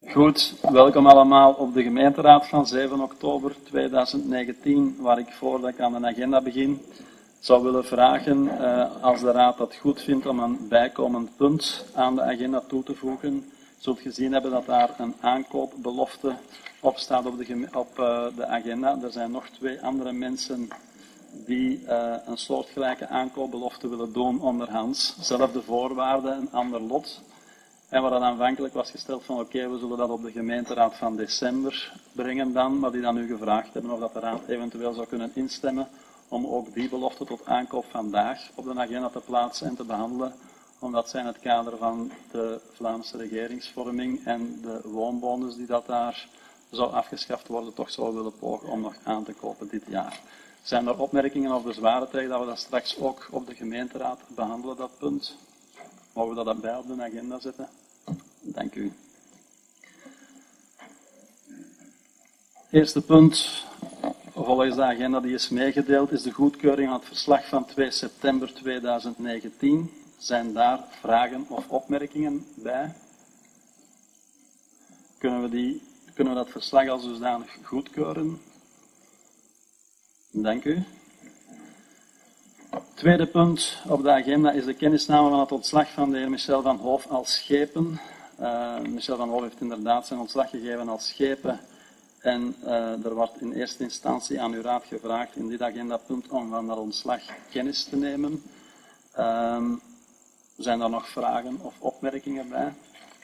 Goed, welkom allemaal op de gemeenteraad van 7 oktober 2019, waar ik voordat ik aan de agenda begin, zou willen vragen, als de raad dat goed vindt, om een bijkomend punt aan de agenda toe te voegen. Zult gezien hebben dat daar een aankoopbelofte op staat op de agenda. Er zijn nog 2 andere mensen die een soortgelijke aankoopbelofte willen doen onderhands. Zelfde voorwaarden, een ander lot. En waar dan aanvankelijk was gesteld van oké, we zullen dat op de gemeenteraad van december brengen dan, maar die dan nu gevraagd hebben of dat de raad eventueel zou kunnen instemmen om ook die belofte tot aankoop vandaag op de agenda te plaatsen en te behandelen, omdat zij in het kader van de Vlaamse regeringsvorming en de woonbonus die dat daar zou afgeschaft worden, toch zou willen pogen om nog aan te kopen dit jaar. Zijn er opmerkingen of bezwaren tegen dat we dat straks ook op de gemeenteraad behandelen, dat punt? Mogen we dat erbij op de agenda zetten? Dank u. Eerste punt, volgens de agenda die is meegedeeld, is de goedkeuring van het verslag van 2 september 2019. Zijn daar vragen of opmerkingen bij? Kunnen we dat verslag als dusdanig goedkeuren? Dank u. Tweede punt op de agenda is de kennisname van het ontslag van de heer Michel van Hoof als schepen. Michel van Hoof heeft inderdaad zijn ontslag gegeven als schepen. En er wordt in eerste instantie aan uw raad gevraagd in dit agendapunt om van dat ontslag kennis te nemen. Zijn er nog vragen of opmerkingen bij?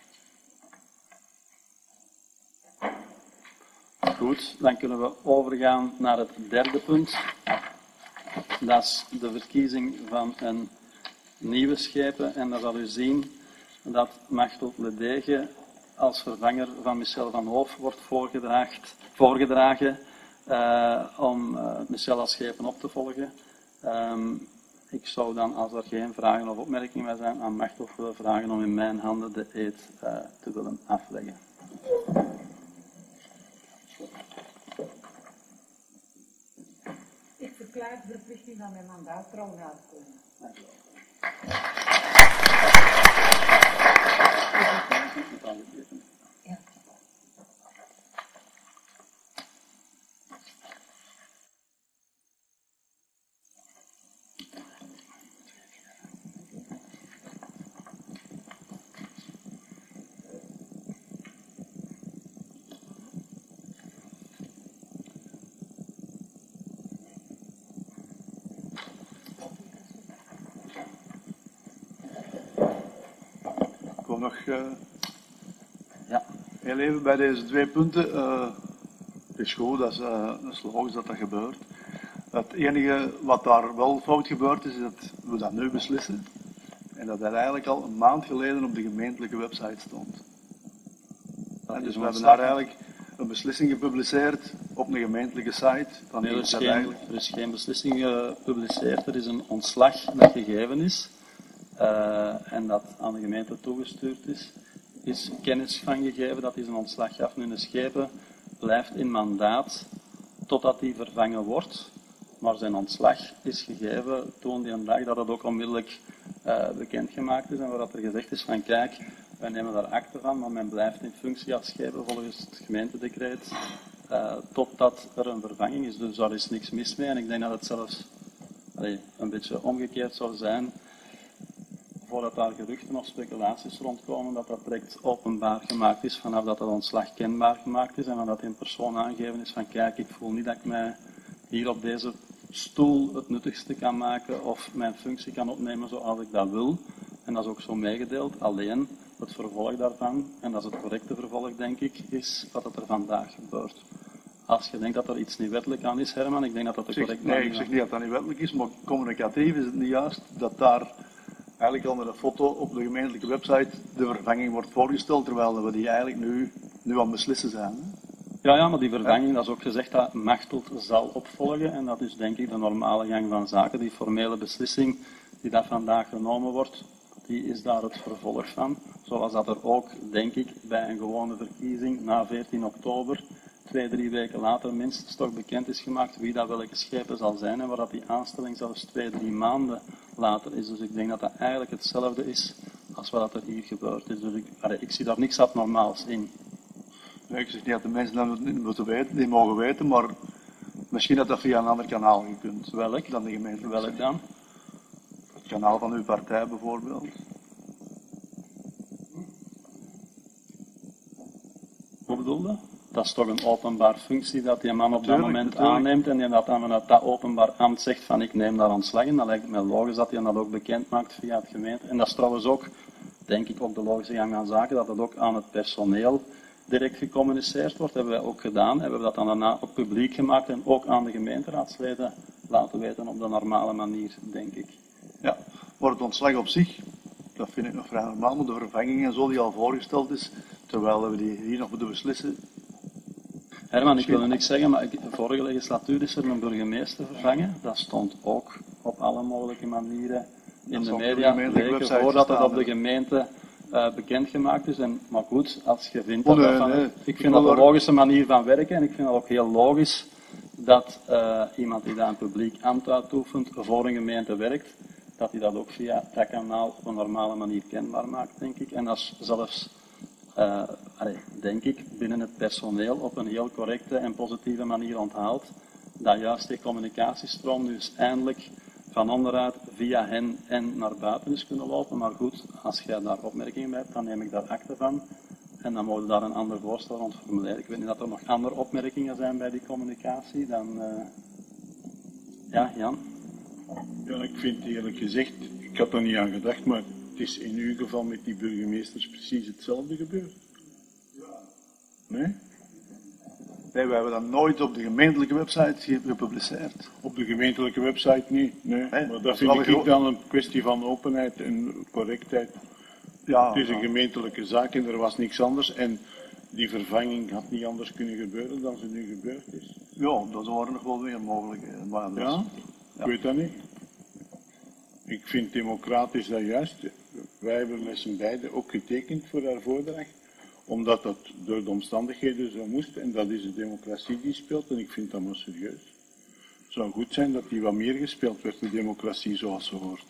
Goed, dan kunnen we overgaan naar het derde punt. Dat is de verkiezing van een nieuwe schepen. En dan zal u zien dat Machtel Ledege als vervanger van Michel van Hoof wordt voorgedragen om Michel als schepen op te volgen. Ik zou dan, als er geen vragen of opmerkingen bij zijn, aan Machtel willen vragen om in mijn handen de eed te willen afleggen. Ik verklaar de verplichting van mijn mandaat trouw na te komen. Dank u wel. Ja. Nog heel even bij deze 2 punten. Het is goed, dat is logisch dat dat gebeurt. Het enige wat daar wel fout gebeurd is dat we dat nu beslissen. En dat dat eigenlijk al een maand geleden op de gemeentelijke website stond. Dus we hebben daar eigenlijk een beslissing gepubliceerd op een gemeentelijke site. Nee, er is geen beslissing gepubliceerd, er is een ontslag dat gegeven is. En dat aan de gemeente toegestuurd is kennis van gegeven. Dat is een ontslag gaf. Nu de schepen blijft in mandaat totdat die vervangen wordt. Maar zijn ontslag is gegeven toen die een dag dat het ook onmiddellijk bekendgemaakt is. En waar dat er gezegd is van kijk, wij nemen daar akte van, maar men blijft in functie als schepen volgens het gemeentedecreet. Totdat er een vervanging is. Dus daar is niks mis mee. En ik denk dat het zelfs een beetje omgekeerd zou zijn. Voordat daar geruchten of speculaties rondkomen, dat dat direct openbaar gemaakt is vanaf dat het ontslag kenbaar gemaakt is en dat in persoon aangegeven is van kijk, ik voel niet dat ik mij hier op deze stoel het nuttigste kan maken of mijn functie kan opnemen zoals ik dat wil. En dat is ook zo meegedeeld. Alleen het vervolg daarvan, en dat is het correcte vervolg denk ik, is wat er vandaag gebeurt. Als je denkt dat er iets niet wettelijk aan is, Herman, ik denk dat dat de correcte Nee, ik zeg niet dat dat niet wettelijk is, maar communicatief is het niet juist dat daar eigenlijk al met een foto op de gemeentelijke website de vervanging wordt voorgesteld, terwijl we die eigenlijk nu aan het beslissen zijn. Hè? Ja, maar die vervanging, dat is ook gezegd dat Machtelt zal opvolgen en dat is denk ik de normale gang van zaken. Die formele beslissing die dat vandaag genomen wordt, die is daar het vervolg van. Zoals dat er ook, denk ik, bij een gewone verkiezing na 14 oktober, 2-3 weken later minstens toch bekend is gemaakt wie dat welke schepen zal zijn en waar dat die aanstelling zelfs 2-3 maanden later is. Dus ik denk dat dat eigenlijk hetzelfde is als wat er hier gebeurd is. Dus ik zie daar niks abnormaals in. Nee, ik zeg niet dat de mensen dat niet moeten weten, niet mogen weten, maar misschien dat dat via een ander kanaal gekund. Welk? Dan de gemeente. Welk dan? Het kanaal van uw partij bijvoorbeeld. Hoe bedoelde? Dat is toch een openbaar functie dat die man op dat Natuurlijk, moment natuurlijk. aanneemt en die dat dan vanuit dat openbaar ambt zegt van ik neem daar ontslag in. Dan lijkt het mij logisch dat hij dat ook bekend maakt via het gemeente. En dat is trouwens ook, denk ik, ook de logische gang van zaken, dat het ook aan het personeel direct gecommuniceerd wordt. Dat hebben wij ook gedaan. Hebben we dat dan daarna ook publiek gemaakt en ook aan de gemeenteraadsleden laten weten op de normale manier, denk ik. Ja, maar het ontslag op zich, dat vind ik nog vrij normaal, maar de vervanging en zo die al voorgesteld is, terwijl we die hier nog moeten beslissen. Herman, ik wilde niks zeggen, maar vorige legislatuur is er een burgemeester vervangen. Dat stond ook op alle mogelijke manieren in Dat de zal op de media, gemeentelijke weken website voordat het staan, op de hè. gemeente bekendgemaakt is. Maar goed, als je vindt Oh, dat nee, dat nee. ik vind dat wil een er- logische manier van werken en ik vind het ook heel logisch dat iemand die daar een publiek ambt uitoefent voor een gemeente werkt, dat hij dat ook via dat kanaal op een normale manier kenbaar maakt, denk ik. En dat is zelfs, denk ik, binnen het personeel op een heel correcte en positieve manier onthaalt, dat juist die communicatiestroom nu eens eindelijk van onderuit via hen en naar buiten is kunnen lopen. Maar goed, als jij daar opmerkingen bij hebt, dan neem ik daar akte van. En dan mogen we daar een ander voorstel rond formuleren. Ik weet niet dat er nog andere opmerkingen zijn bij die communicatie. Dan, ja, Jan? Ja, ik vind eerlijk gezegd, ik had er niet aan gedacht, maar het is in uw geval met die burgemeesters precies hetzelfde gebeurd. Nee? Nee, we hebben dat nooit op de gemeentelijke website gepubliceerd. Op de gemeentelijke website niet. Nee. Nee, Maar dat dat is wel vind een ik dan een kwestie van openheid en correctheid. Ja, Het is een gemeentelijke zaak en er was niks anders. En die vervanging had niet anders kunnen gebeuren dan ze nu gebeurd is. ja, dat waren nog wel meer mogelijkheden. Maar dat is- Ja? Ik weet dat niet. Ik vind democratisch dat juist. Wij hebben met z'n beiden ook getekend voor haar voordracht, omdat dat door de omstandigheden zo moest. En dat is de democratie die speelt en ik vind dat maar serieus. Het zou goed zijn dat die wat meer gespeeld werd, de democratie zoals ze hoort.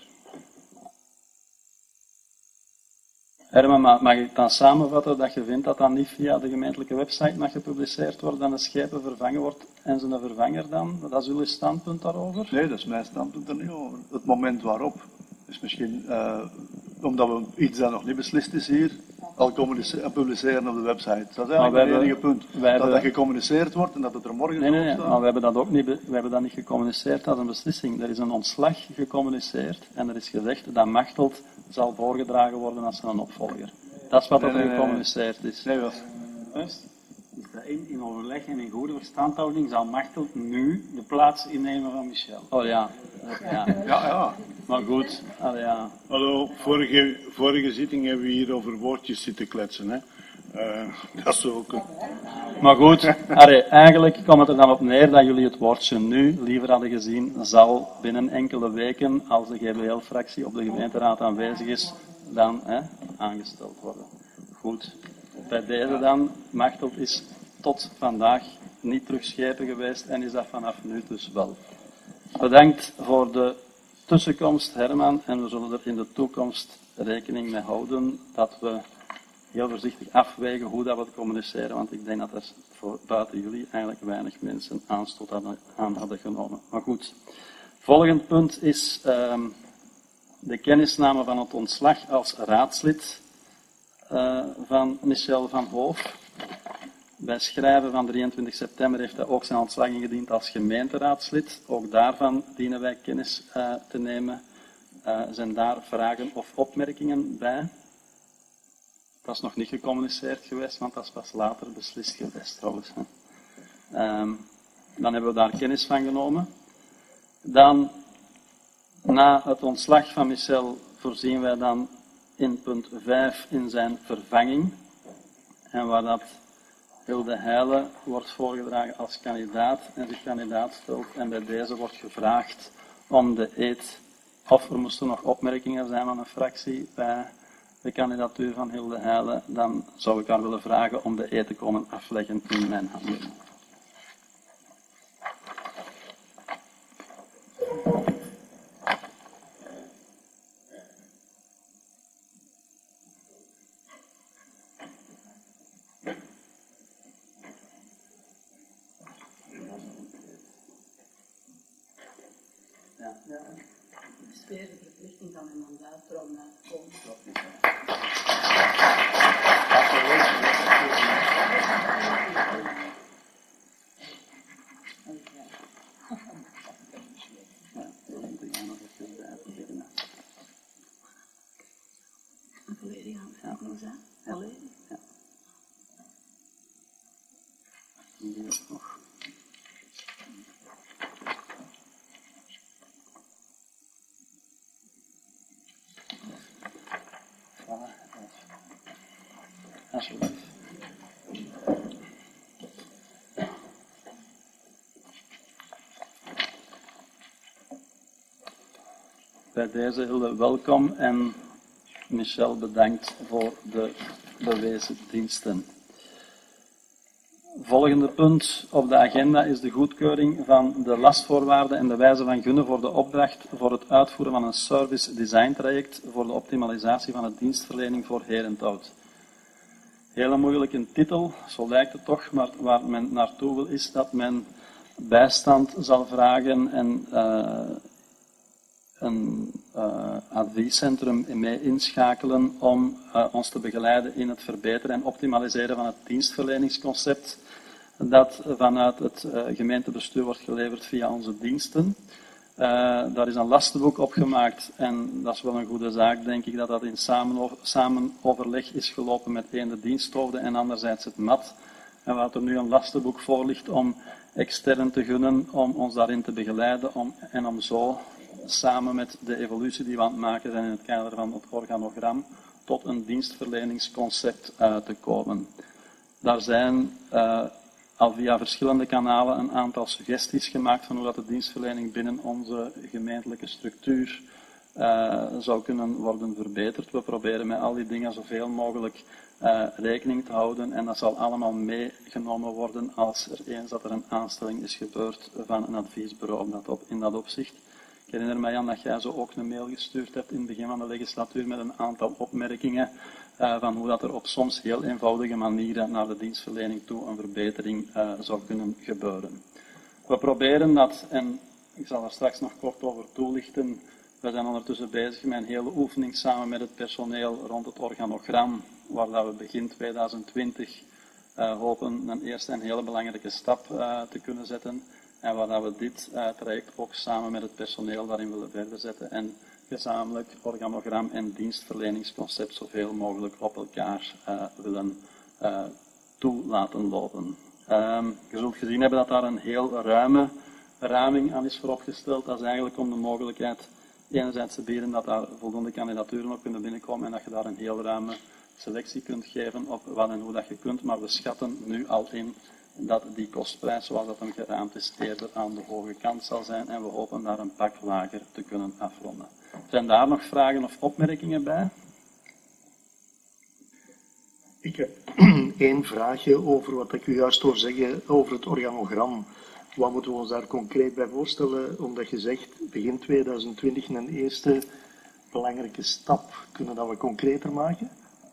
Herman, mag ik dan samenvatten dat je vindt dat dat niet via de gemeentelijke website mag gepubliceerd worden, dan een schepen vervangen wordt en zijn vervanger dan? Dat is jullie standpunt daarover? Nee, dat is mijn standpunt er niet over. Het moment waarop. Dus misschien, omdat we iets dat nog niet beslist is hier, al publiceren op de website. Dat is Maar eigenlijk het enige punt. wij hebben- Dat gecommuniceerd wordt en dat het er morgen Nee, zal nee, staan. maar we hebben dat ook niet, we hebben dat niet gecommuniceerd als een beslissing. Er is een ontslag gecommuniceerd en er is gezegd dat Machteld zal voorgedragen worden als een opvolger. Dat is wat Nee, er nee, nee. gecommuniceerd is. Nee, dat Juist. Dus dat in overleg en in goede verstandhouding zal Machteld nu de plaats innemen van Michel. Oh ja, ja. ja. Maar goed, ja. Hallo, vorige zitting hebben we hier over woordjes zitten kletsen. Hè? Dat is ook een... Maar goed, eigenlijk komt het er dan op neer dat jullie het woordje nu liever hadden gezien, zal binnen enkele weken, als de GBL-fractie op de gemeenteraad aanwezig is, dan aangesteld worden. Goed, bij deze dan, Machteld is tot vandaag niet terugschepen geweest en is dat vanaf nu dus wel. Bedankt voor de tussenkomst, Herman, en we zullen er in de toekomst rekening mee houden dat we heel voorzichtig afwegen hoe dat we het communiceren, want ik denk dat er voor buiten jullie eigenlijk weinig mensen aanstoot aan hadden genomen. Maar goed, volgend punt is de kennisname van het ontslag als raadslid van Michel van Hoof. Bij schrijven van 23 september heeft hij ook zijn ontslag ingediend als gemeenteraadslid. Ook daarvan dienen wij kennis te nemen. Zijn daar vragen of opmerkingen bij? Dat is nog niet gecommuniceerd geweest, want dat is pas later beslist geweest trouwens. Dan hebben we daar kennis van genomen. Dan, na het ontslag van Michel, voorzien wij dan in punt 5 in zijn vervanging. En waar dat Hilde Heijlen wordt voorgedragen als kandidaat en zich kandidaat stelt. En bij deze wordt gevraagd om de eed, of er moesten nog opmerkingen zijn van een fractie bij de kandidatuur van Hilde Heijlen, dan zou ik haar willen vragen om de eed te komen afleggen in mijn handen. Alsjeblieft. Bij deze Hilde welkom en Michel bedankt voor de bewezen diensten. Volgende punt op de agenda is de goedkeuring van de lastvoorwaarden en de wijze van gunnen voor de opdracht voor het uitvoeren van een service design traject voor de optimalisatie van de dienstverlening voor Herenthout. Hele moeilijke titel, zo lijkt het toch, maar waar men naartoe wil is dat men bijstand zal vragen en een adviescentrum mee inschakelen om ons te begeleiden in het verbeteren en optimaliseren van het dienstverleningsconcept dat vanuit het gemeentebestuur wordt geleverd via onze diensten. Daar is een lastenboek opgemaakt en dat is wel een goede zaak, denk ik, dat dat in samenoverleg is gelopen met de diensthoofden en anderzijds het MAT. En wat er nu een lastenboek voor ligt om extern te gunnen, om ons daarin te begeleiden en om zo samen met de evolutie die we aan het maken zijn in het kader van het organogram tot een dienstverleningsconcept te komen. Daar zijn al via verschillende kanalen een aantal suggesties gemaakt van hoe dat de dienstverlening binnen onze gemeentelijke structuur zou kunnen worden verbeterd. We proberen met al die dingen zoveel mogelijk rekening te houden en dat zal allemaal meegenomen worden als er eens dat er een aanstelling is gebeurd van een adviesbureau in dat opzicht. Ik herinner mij, Jan, dat jij zo ook een mail gestuurd hebt in het begin van de legislatuur met een aantal opmerkingen van hoe dat er op soms heel eenvoudige manieren naar de dienstverlening toe een verbetering zou kunnen gebeuren. We proberen dat, en ik zal er straks nog kort over toelichten, we zijn ondertussen bezig met een hele oefening samen met het personeel rond het organogram, waar dat we begin 2020 hopen een eerste en hele belangrijke stap te kunnen zetten. En waar we dit traject ook samen met het personeel daarin willen verder zetten en gezamenlijk organogram en dienstverleningsconcept zoveel mogelijk op elkaar willen toe laten lopen. Je zult gezien hebben dat daar een heel ruime raming aan is vooropgesteld. Dat is eigenlijk om de mogelijkheid enerzijds te bieden dat daar voldoende kandidaturen op kunnen binnenkomen en dat je daar een heel ruime selectie kunt geven op wat en hoe dat je kunt. Maar we schatten nu al in dat die kostprijs, zoals dat hem geraamd is, eerder aan de hoge kant zal zijn en we hopen daar een pak lager te kunnen afronden. Zijn daar nog vragen of opmerkingen bij? Ik heb één vraagje over wat ik u juist hoor zeggen over het organogram. Wat moeten we ons daar concreet bij voorstellen? Omdat je zegt, begin 2020 een eerste belangrijke stap. Kunnen we dat concreter maken?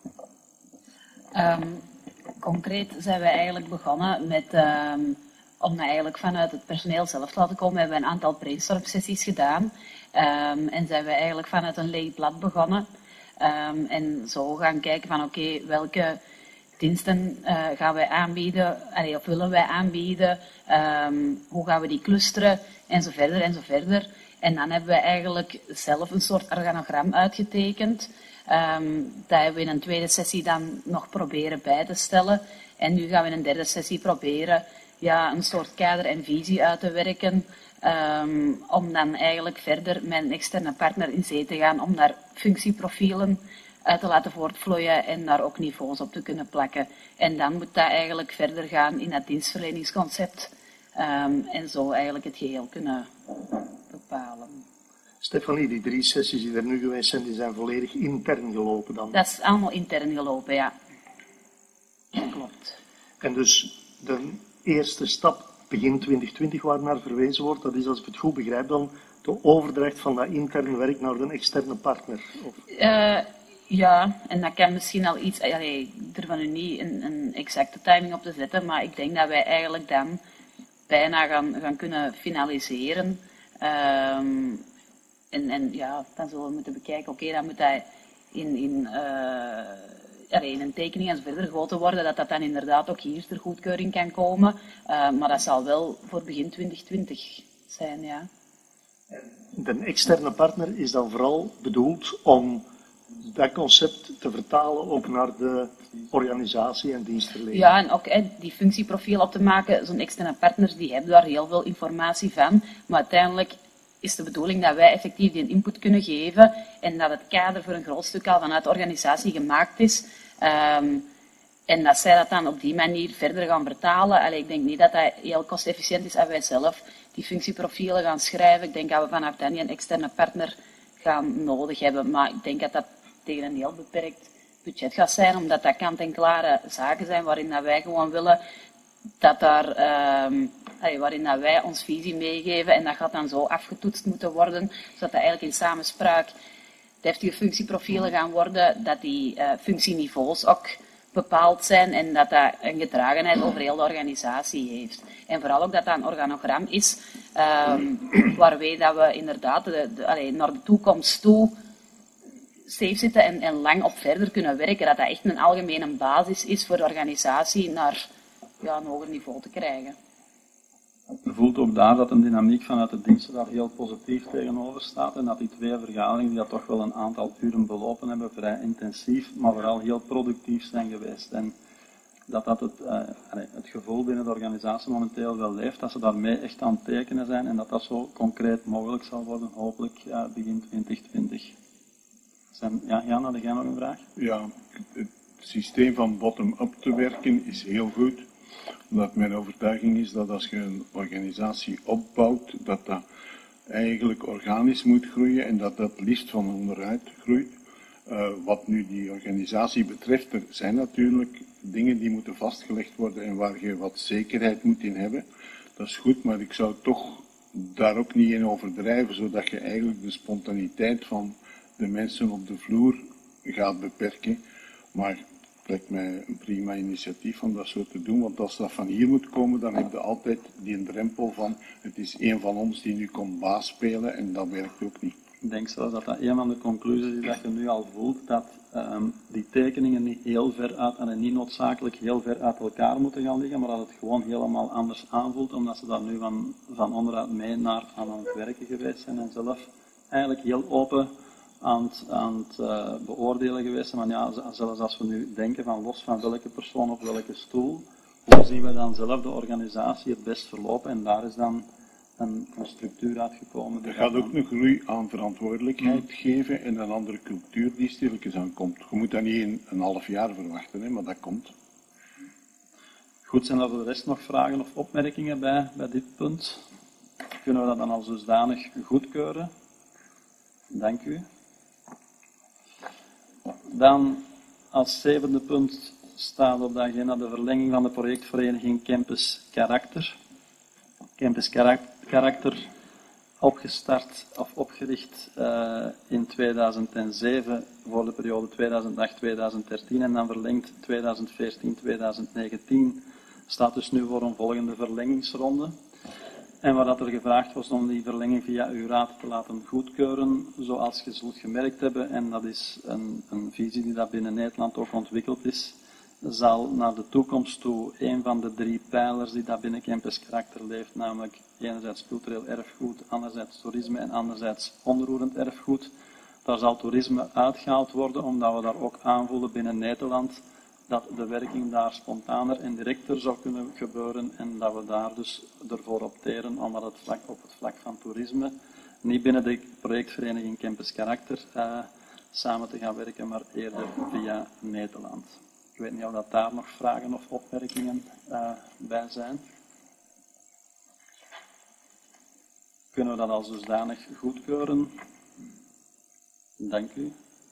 Concreet zijn we eigenlijk begonnen met, om eigenlijk vanuit het personeel zelf te laten komen, hebben we een aantal brainstorm-sessies gedaan. En zijn we eigenlijk vanuit een leeg blad begonnen. En zo gaan kijken van oké, welke diensten gaan wij aanbieden, of willen wij aanbieden, hoe gaan we die clusteren, en zo verder en zo verder. En dan hebben we eigenlijk zelf een soort organogram uitgetekend. Dat hebben we in een tweede sessie dan nog proberen bij te stellen. En nu gaan we in een derde sessie proberen een soort kader en visie uit te werken. Om dan eigenlijk verder met een externe partner in zee te gaan. Om daar functieprofielen uit te laten voortvloeien en daar ook niveaus op te kunnen plakken. En dan moet dat eigenlijk verder gaan in dat dienstverleningsconcept. En zo eigenlijk het geheel kunnen bepalen. Stefanie, die 3 sessies die er nu geweest zijn, die zijn volledig intern gelopen dan? Dat is allemaal intern gelopen, ja. Dat klopt. En dus de eerste stap, begin 2020, waar naar verwezen wordt, dat is, als ik het goed begrijp, dan de overdracht van dat interne werk naar een externe partner? Of? Ja, en dat kan misschien al iets, ik durf er nu niet een exacte timing op te zetten, maar ik denk dat wij eigenlijk dan bijna gaan kunnen finaliseren. En dan zullen we moeten bekijken, oké, dan moet dat in een tekening en zo verder gegoten worden, dat dan inderdaad ook hier ter goedkeuring kan komen. Maar dat zal wel voor begin 2020 zijn, ja. De externe partner is dan vooral bedoeld om dat concept te vertalen ook naar de organisatie en dienstverlening. Ja, en ook die functieprofiel op te maken. Zo'n externe partners, die hebben daar heel veel informatie van. Maar uiteindelijk is de bedoeling dat wij effectief die input kunnen geven en dat het kader voor een groot stuk al vanuit de organisatie gemaakt is. En dat zij dat dan op die manier verder gaan vertalen. Allee, ik denk niet dat dat heel kostefficiënt is als wij zelf die functieprofielen gaan schrijven. Ik denk dat we vanaf dan een externe partner gaan nodig hebben. Maar ik denk dat dat tegen een heel beperkt budget gaat zijn, omdat dat kant-en-klare zaken zijn waarin dat wij gewoon willen dat daar, waarin dat wij ons visie meegeven en dat gaat dan zo afgetoetst moeten worden, zodat dat eigenlijk in samenspraak deftige functieprofielen gaan worden, dat die functieniveaus ook bepaald zijn en dat dat een gedragenheid over heel de organisatie heeft. En vooral ook dat dat een organogram is waarmee dat we inderdaad naar de toekomst toe safe zitten en lang op verder kunnen werken. Dat dat echt een algemene basis is voor de organisatie naar een hoger niveau te krijgen. Je voelt ook daar dat een dynamiek vanuit de diensten daar heel positief tegenover staat en dat die 2 vergaderingen die dat toch wel een aantal uren belopen hebben, vrij intensief, maar vooral heel productief zijn geweest. En dat het gevoel binnen de organisatie momenteel wel leeft, dat ze daarmee echt aan het tekenen zijn en dat dat zo concreet mogelijk zal worden, hopelijk begin 2020. Jan, had jij nog een vraag? Ja, het systeem van bottom-up te werken is heel goed. Omdat mijn overtuiging is dat als je een organisatie opbouwt, dat dat eigenlijk organisch moet groeien en dat dat liefst van onderuit groeit. Wat nu die organisatie betreft, er zijn natuurlijk dingen die moeten vastgelegd worden en waar je wat zekerheid moet in hebben. Dat is goed, maar ik zou toch daar ook niet in overdrijven, zodat je eigenlijk de spontaniteit van de mensen op de vloer gaat beperken. Maar het lijkt mij een prima initiatief om dat zo te doen, want als dat van hier moet komen, dan heb je altijd die drempel van het is een van ons die nu komt baas spelen en dat werkt ook niet. Ik denk zelfs dat dat een van de conclusies is dat je nu al voelt, dat die tekeningen niet heel ver uit en niet noodzakelijk heel ver uit elkaar moeten gaan liggen, maar dat het gewoon helemaal anders aanvoelt, omdat ze daar nu van onderuit mee aan het werken geweest zijn en zelf eigenlijk heel open aan het beoordelen geweest zijn. Maar ja, zelfs als we nu denken van los van welke persoon op welke stoel, hoe zien we dan zelf de organisatie het best verlopen en daar is dan een structuur uitgekomen. Er gaat ook een groei aan verantwoordelijkheid geven en een andere cultuur die stilletjes aankomt. Je moet dat niet in een half jaar verwachten, hè, maar dat komt. Goed, zijn er voor de rest nog vragen of opmerkingen bij dit punt? Kunnen we dat dan als dusdanig goedkeuren? Dank u. Dan als 7e punt staat op de agenda de verlenging van de projectvereniging Campus Karakter. Campus Karakter opgestart of opgericht in 2007 voor de periode 2008-2013 en dan verlengd 2014-2019. Staat dus nu voor een volgende verlengingsronde. En waar dat er gevraagd was om die verlenging via uw raad te laten goedkeuren, zoals je zult gemerkt hebben, en dat is een visie die dat binnen Nederland ook ontwikkeld is, zal naar de toekomst toe een van de 3 pijlers die dat binnen Campus Karakter leeft, namelijk enerzijds cultureel erfgoed, anderzijds toerisme en anderzijds onroerend erfgoed. Daar zal toerisme uitgehaald worden, omdat we daar ook aanvoelen binnen Nederland dat de werking daar spontaner en directer zou kunnen gebeuren en dat we daar dus ervoor opteren om op het vlak van toerisme niet binnen de projectvereniging Campus Karakter samen te gaan werken, maar eerder via Nederland. Ik weet niet of dat daar nog vragen of opmerkingen bij zijn. Kunnen we dat als dusdanig goedkeuren? Dank u.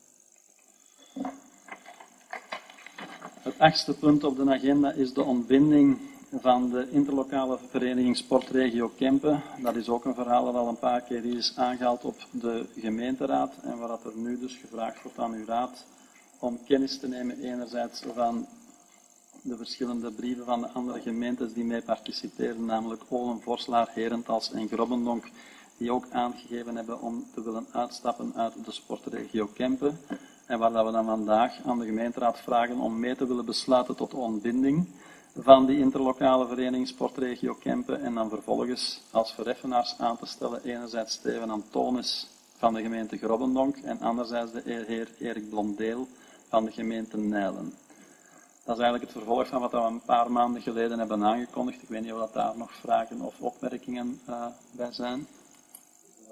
Het 8e punt op de agenda is de ontbinding van de interlokale vereniging Sportregio Kempen. Dat is ook een verhaal dat al een paar keer is aangehaald op de gemeenteraad en waar er nu dus gevraagd wordt aan uw raad om kennis te nemen enerzijds van de verschillende brieven van de andere gemeentes die mee participeren, namelijk Olen, Vorslaar, Herentals en Grobbendonk, die ook aangegeven hebben om te willen uitstappen uit de sportregio Kempen. En waar we dan vandaag aan de gemeenteraad vragen om mee te willen besluiten tot de ontbinding van die interlokale vereniging Sportregio Kempen en dan vervolgens als vereffenaars aan te stellen enerzijds Steven Antonis van de gemeente Grobbendonk en anderzijds de heer Erik Blondeel van de gemeente Nijlen. Dat is eigenlijk het vervolg van wat we een paar maanden geleden hebben aangekondigd. Ik weet niet of dat daar nog vragen of opmerkingen bij zijn.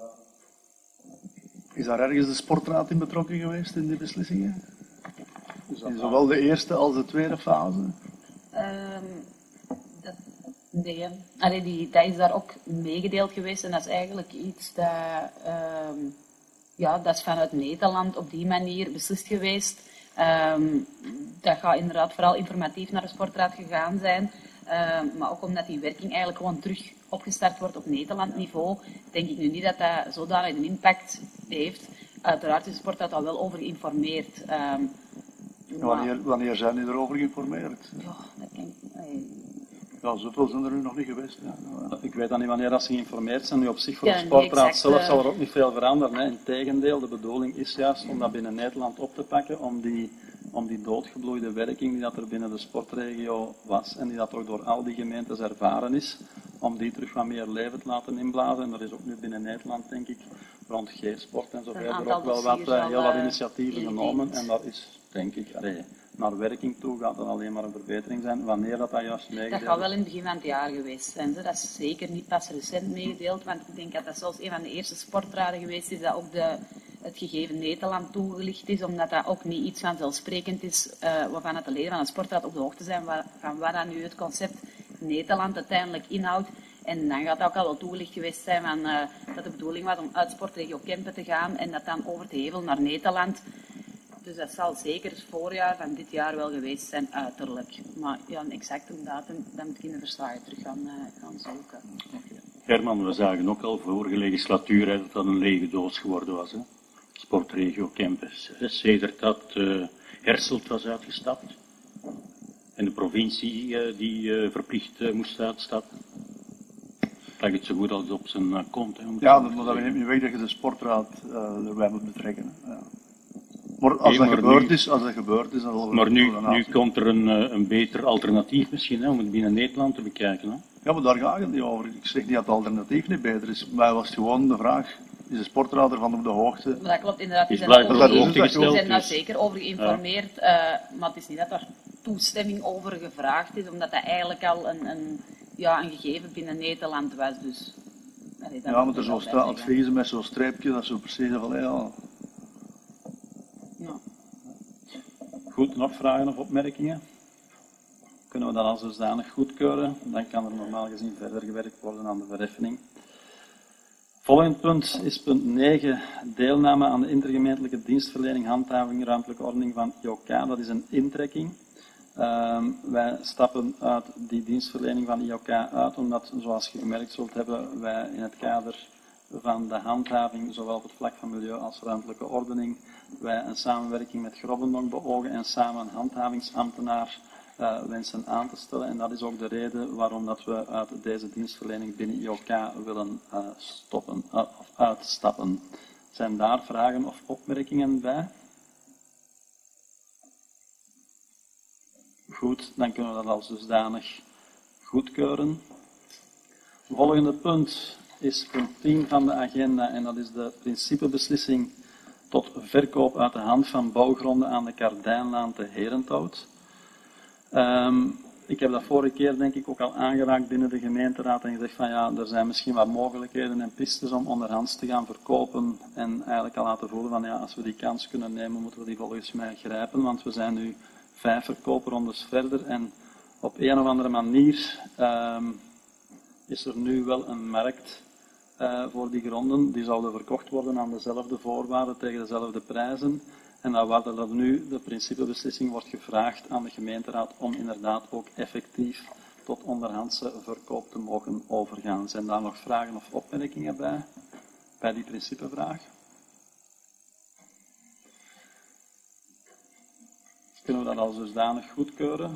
Is daar ergens de sportraad in betrokken geweest in die beslissingen? In zowel de eerste als de tweede fase? Nee, allee, dat is daar ook meegedeeld geweest en dat is eigenlijk iets dat, dat is vanuit Nederland op die manier beslist geweest. Dat gaat inderdaad vooral informatief naar de sportraad gegaan zijn, maar ook omdat die werking eigenlijk gewoon terug opgestart wordt op Nederland niveau, denk ik nu niet dat dat zodanig een impact heeft. Uiteraard is de sportraad daar wel over geïnformeerd. Wanneer zijn die erover geïnformeerd? Ja, dat kan ik. Ja, zoveel zijn er nu nog niet geweest. Ja. Ik weet dan niet wanneer dat ze geïnformeerd zijn. Nu op zich voor de sportraad zelf zal er ook niet veel veranderen. Hè. Integendeel, de bedoeling is juist om dat binnen Nederland op te pakken, om die doodgebloeide werking die dat er binnen de sportregio was en die dat ook door al die gemeentes ervaren is, om die terug wat meer leven te laten inblazen. En er is ook nu binnen Nederland, denk ik, rond G-sport en zo verder ook wel heel wat initiatieven genomen. En dat is, denk ik, naar werking toe gaat dat alleen maar een verbetering zijn. Wanneer dat juist meegedeeld Dat gaat wel in het begin van het jaar geweest zijn. Dat is zeker niet pas recent meegedeeld, want ik denk dat dat zelfs een van de eerste sportraden geweest is dat ook het gegeven Nederland toegelicht is, omdat dat ook niet iets vanzelfsprekend is, waarvan het de leden van de sportraad op de hoogte zijn van wat dan nu het concept Nederland uiteindelijk inhoudt. En dan gaat dat ook al wel toegelicht geweest zijn van, dat de bedoeling was om uit sportregio Kempen te gaan en dat dan over te hevelen naar Nederland. Dus dat zal zeker het voorjaar van dit jaar wel geweest zijn, uiterlijk. Maar ja, een exacte datum, dat moet ik in de verslagen terug gaan zoeken. Herman, we zagen ook al vorige legislatuur dat dat een lege doos geworden was. Hè? Sportregio Kempens. Sedert dat Herselt was uitgestapt en de provincie die verplicht moest uitstappen. Lijkt het zo goed als op zijn kont. Hè, ja, maar dat neemt niet weg dat je de sportraad erbij moet betrekken. Ja. Maar als dat gebeurd is, dan zal maar nu komt er een beter alternatief misschien, hè, om het binnen Nederland te bekijken. Hè? Ja, maar daar gaat het niet over. Ik zeg niet dat het alternatief niet beter is. Maar was gewoon de vraag, is de sportraad ervan op de hoogte? Maar dat klopt inderdaad. Die zijn daar zeker over geïnformeerd, maar het is niet dat er toestemming over gevraagd is, omdat dat eigenlijk al een gegeven binnen Nederland was. Dus, ja, maar er zo staat adviezen met zo'n streepje, dat zo precies van ja. Goed, nog vragen of opmerkingen? Kunnen we dat als dusdanig goedkeuren? Dan kan er normaal gezien verder gewerkt worden aan de verheffing. Volgend punt is punt 9, deelname aan de intergemeentelijke dienstverlening, handhaving, ruimtelijke ordening van IOK. Dat is een intrekking. Wij stappen uit die dienstverlening van IOK uit, omdat, zoals je gemerkt zult hebben, wij in het kader van de handhaving, zowel op het vlak van milieu als ruimtelijke ordening, wij een samenwerking met Grobbendonk beogen en samen een handhavingsambtenaar wensen aan te stellen. En dat is ook de reden waarom dat we uit deze dienstverlening binnen IOK willen uitstappen. Zijn daar vragen of opmerkingen bij? Goed, dan kunnen we dat als dusdanig goedkeuren. Volgende punt is punt 10 van de agenda en dat is de principebeslissing tot verkoop uit de hand van bouwgronden aan de Kardijnlaan te Herenthout. Ik heb dat vorige keer denk ik ook al aangeraakt binnen de gemeenteraad en gezegd van ja, er zijn misschien wat mogelijkheden en pistes om onderhands te gaan verkopen en eigenlijk al laten voelen van ja, als we die kans kunnen nemen, moeten we die volgens mij grijpen, want we zijn nu 5 verkooprondes verder en op een of andere manier is er nu wel een markt voor die gronden. Die zouden verkocht worden aan dezelfde voorwaarden tegen dezelfde prijzen. En dat waar dat nu de principebeslissing wordt gevraagd aan de gemeenteraad om inderdaad ook effectief tot onderhandse verkoop te mogen overgaan. Zijn daar nog vragen of opmerkingen bij die principevraag? Kunnen we dat als dusdanig goedkeuren?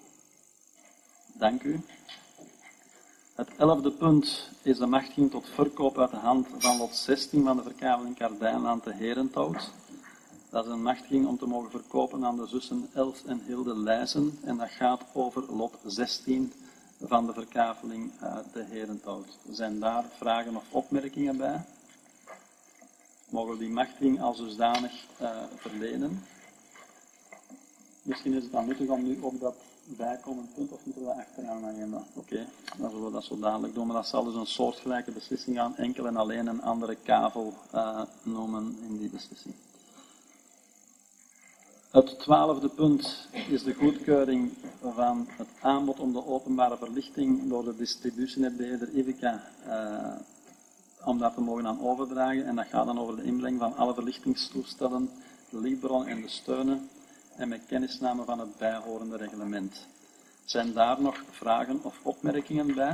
Dank u. Het 11e punt is de machtiging tot verkoop uit de hand van lot 16 van de verkaveling Kardijnlaan te Herenthout. Dat is een machtiging om te mogen verkopen aan de zussen Els en Hilde Leijzen. En dat gaat over lot 16 van de verkaveling te Herenthout. Zijn daar vragen of opmerkingen bij? Mogen we die machtiging als dusdanig verlenen? Misschien is het dan nuttig om nu ook dat bijkomend punt, of moeten we dat achteraan de agenda? Oké, dan zullen we dat zo dadelijk doen. Maar dat zal dus een soortgelijke beslissing aan, enkel en alleen een andere kavel noemen in die beslissing. Het 12e punt is de goedkeuring van het aanbod om de openbare verlichting door de distributienetbeheerder Ivica om dat te mogen aan overdragen. En dat gaat dan over de inbreng van alle verlichtingstoestellen, de lichtbronnen en de steunen en met kennisname van het bijhorende reglement. Zijn daar nog vragen of opmerkingen bij?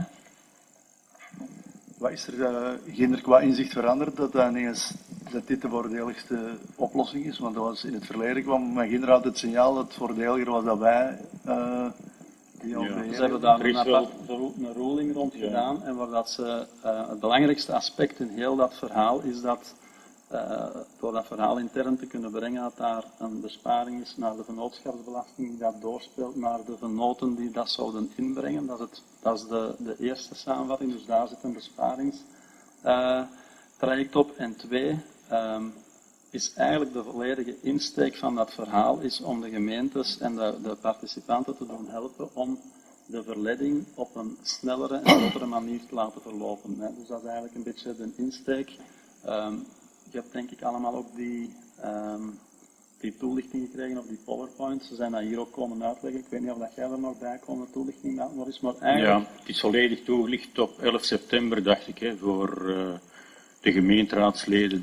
Wat is er ginder qua inzicht veranderd dat dit de voordeligste oplossing is? Want dat was in het verleden kwam met ginder uit het signaal dat het voordeliger was dat wij die al beheren. Ze hebben daar een ruling rond gedaan en waar dat ze, het belangrijkste aspect in heel dat verhaal is dat door dat verhaal intern te kunnen brengen dat daar een besparing is naar de vennootschapsbelasting die dat doorspeelt naar de vennoten die dat zouden inbrengen. Dat is de eerste samenvatting, dus daar zit een besparingstraject op. En 2, is eigenlijk de volledige insteek van dat verhaal is om de gemeentes en de participanten te doen helpen om de verleiding op een snellere en grotere manier te laten verlopen. Dus dat is eigenlijk een beetje de insteek. Je hebt denk ik allemaal ook die toelichting gekregen op die PowerPoint. Ze zijn dat hier ook komen uitleggen. Ik weet niet of dat jij er nog bij kon, de toelichting nog is, maar eigenlijk... Ja, het is volledig toegelicht op 11 september, dacht ik, voor de gemeenteraadsleden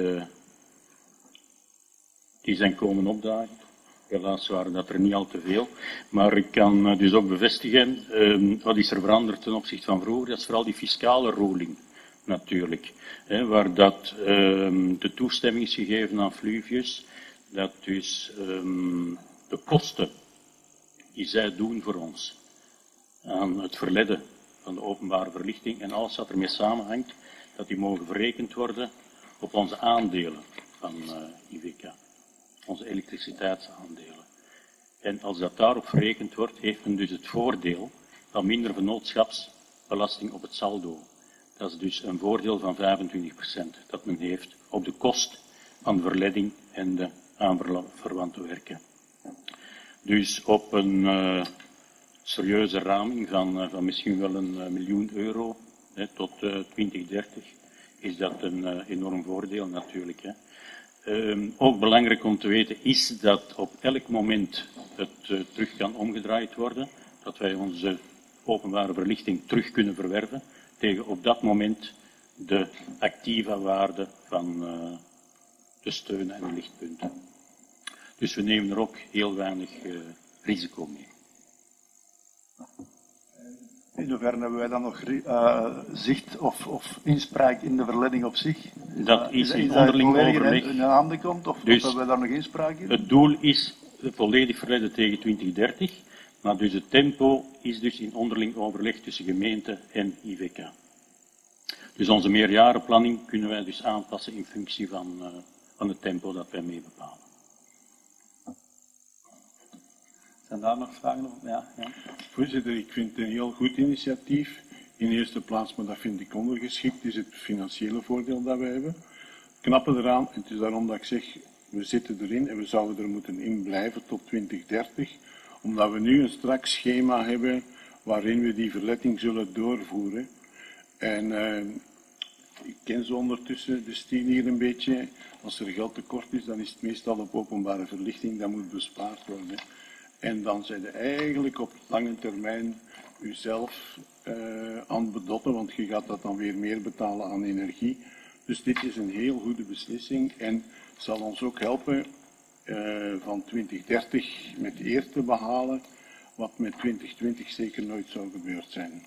die zijn komen opdagen. Helaas waren dat er niet al te veel. Maar ik kan dus ook bevestigen, wat is er veranderd ten opzichte van vroeger? Dat is vooral die fiscale ruling. Natuurlijk, waar dat de toestemming is gegeven aan Fluvius, dat dus de kosten die zij doen voor ons aan het verledden van de openbare verlichting en alles wat ermee samenhangt, dat die mogen verrekend worden op onze aandelen van Ivica, onze elektriciteitsaandelen. En als dat daarop verrekend wordt, heeft men dus het voordeel van minder vennootschapsbelasting op het saldo. Dat is dus een voordeel van 25% dat men heeft op de kost van de verleiding en de aanverwante werken. Dus op een serieuze raming van misschien wel €1 miljoen tot 2030 is dat een enorm voordeel natuurlijk. Ook belangrijk om te weten is dat op elk moment het terug kan omgedraaid worden, dat wij onze openbare verlichting terug kunnen verwerven tegen op dat moment de actieve waarde van de steunen en de lichtpunten. Dus we nemen er ook heel weinig risico mee. In hoeverre hebben wij dan nog zicht of inspraak in de verleiding op zich? Dat is in onderling overleg. In handen komt, of Dus hebben wij daar nog inspraak in? Het doel is volledig verledden tegen 2030, maar dus het tempo is dus in onderling overleg tussen gemeente en Ivica. Dus onze meerjarenplanning kunnen wij dus aanpassen in functie van het tempo dat wij mee bepalen. Zijn daar nog vragen over? Ja. Voorzitter, ik vind het een heel goed initiatief. In eerste plaats, maar dat vind ik ondergeschikt, is het financiële voordeel dat we hebben. Knappe eraan, en het is daarom dat ik zeg, we zitten erin en we zouden er moeten in blijven tot 2030, omdat we nu een strak schema hebben waarin we die verletting zullen doorvoeren. En ik ken ze ondertussen, de Stien hier een beetje. Als er geld tekort is, dan is het meestal op openbare verlichting, dat moet bespaard worden. En dan zijn je eigenlijk op lange termijn uzelf aan het bedotten, want je gaat dat dan weer meer betalen aan energie. Dus dit is een heel goede beslissing en zal ons ook helpen van 2030 met eer te behalen, wat met 2020 zeker nooit zou gebeurd zijn.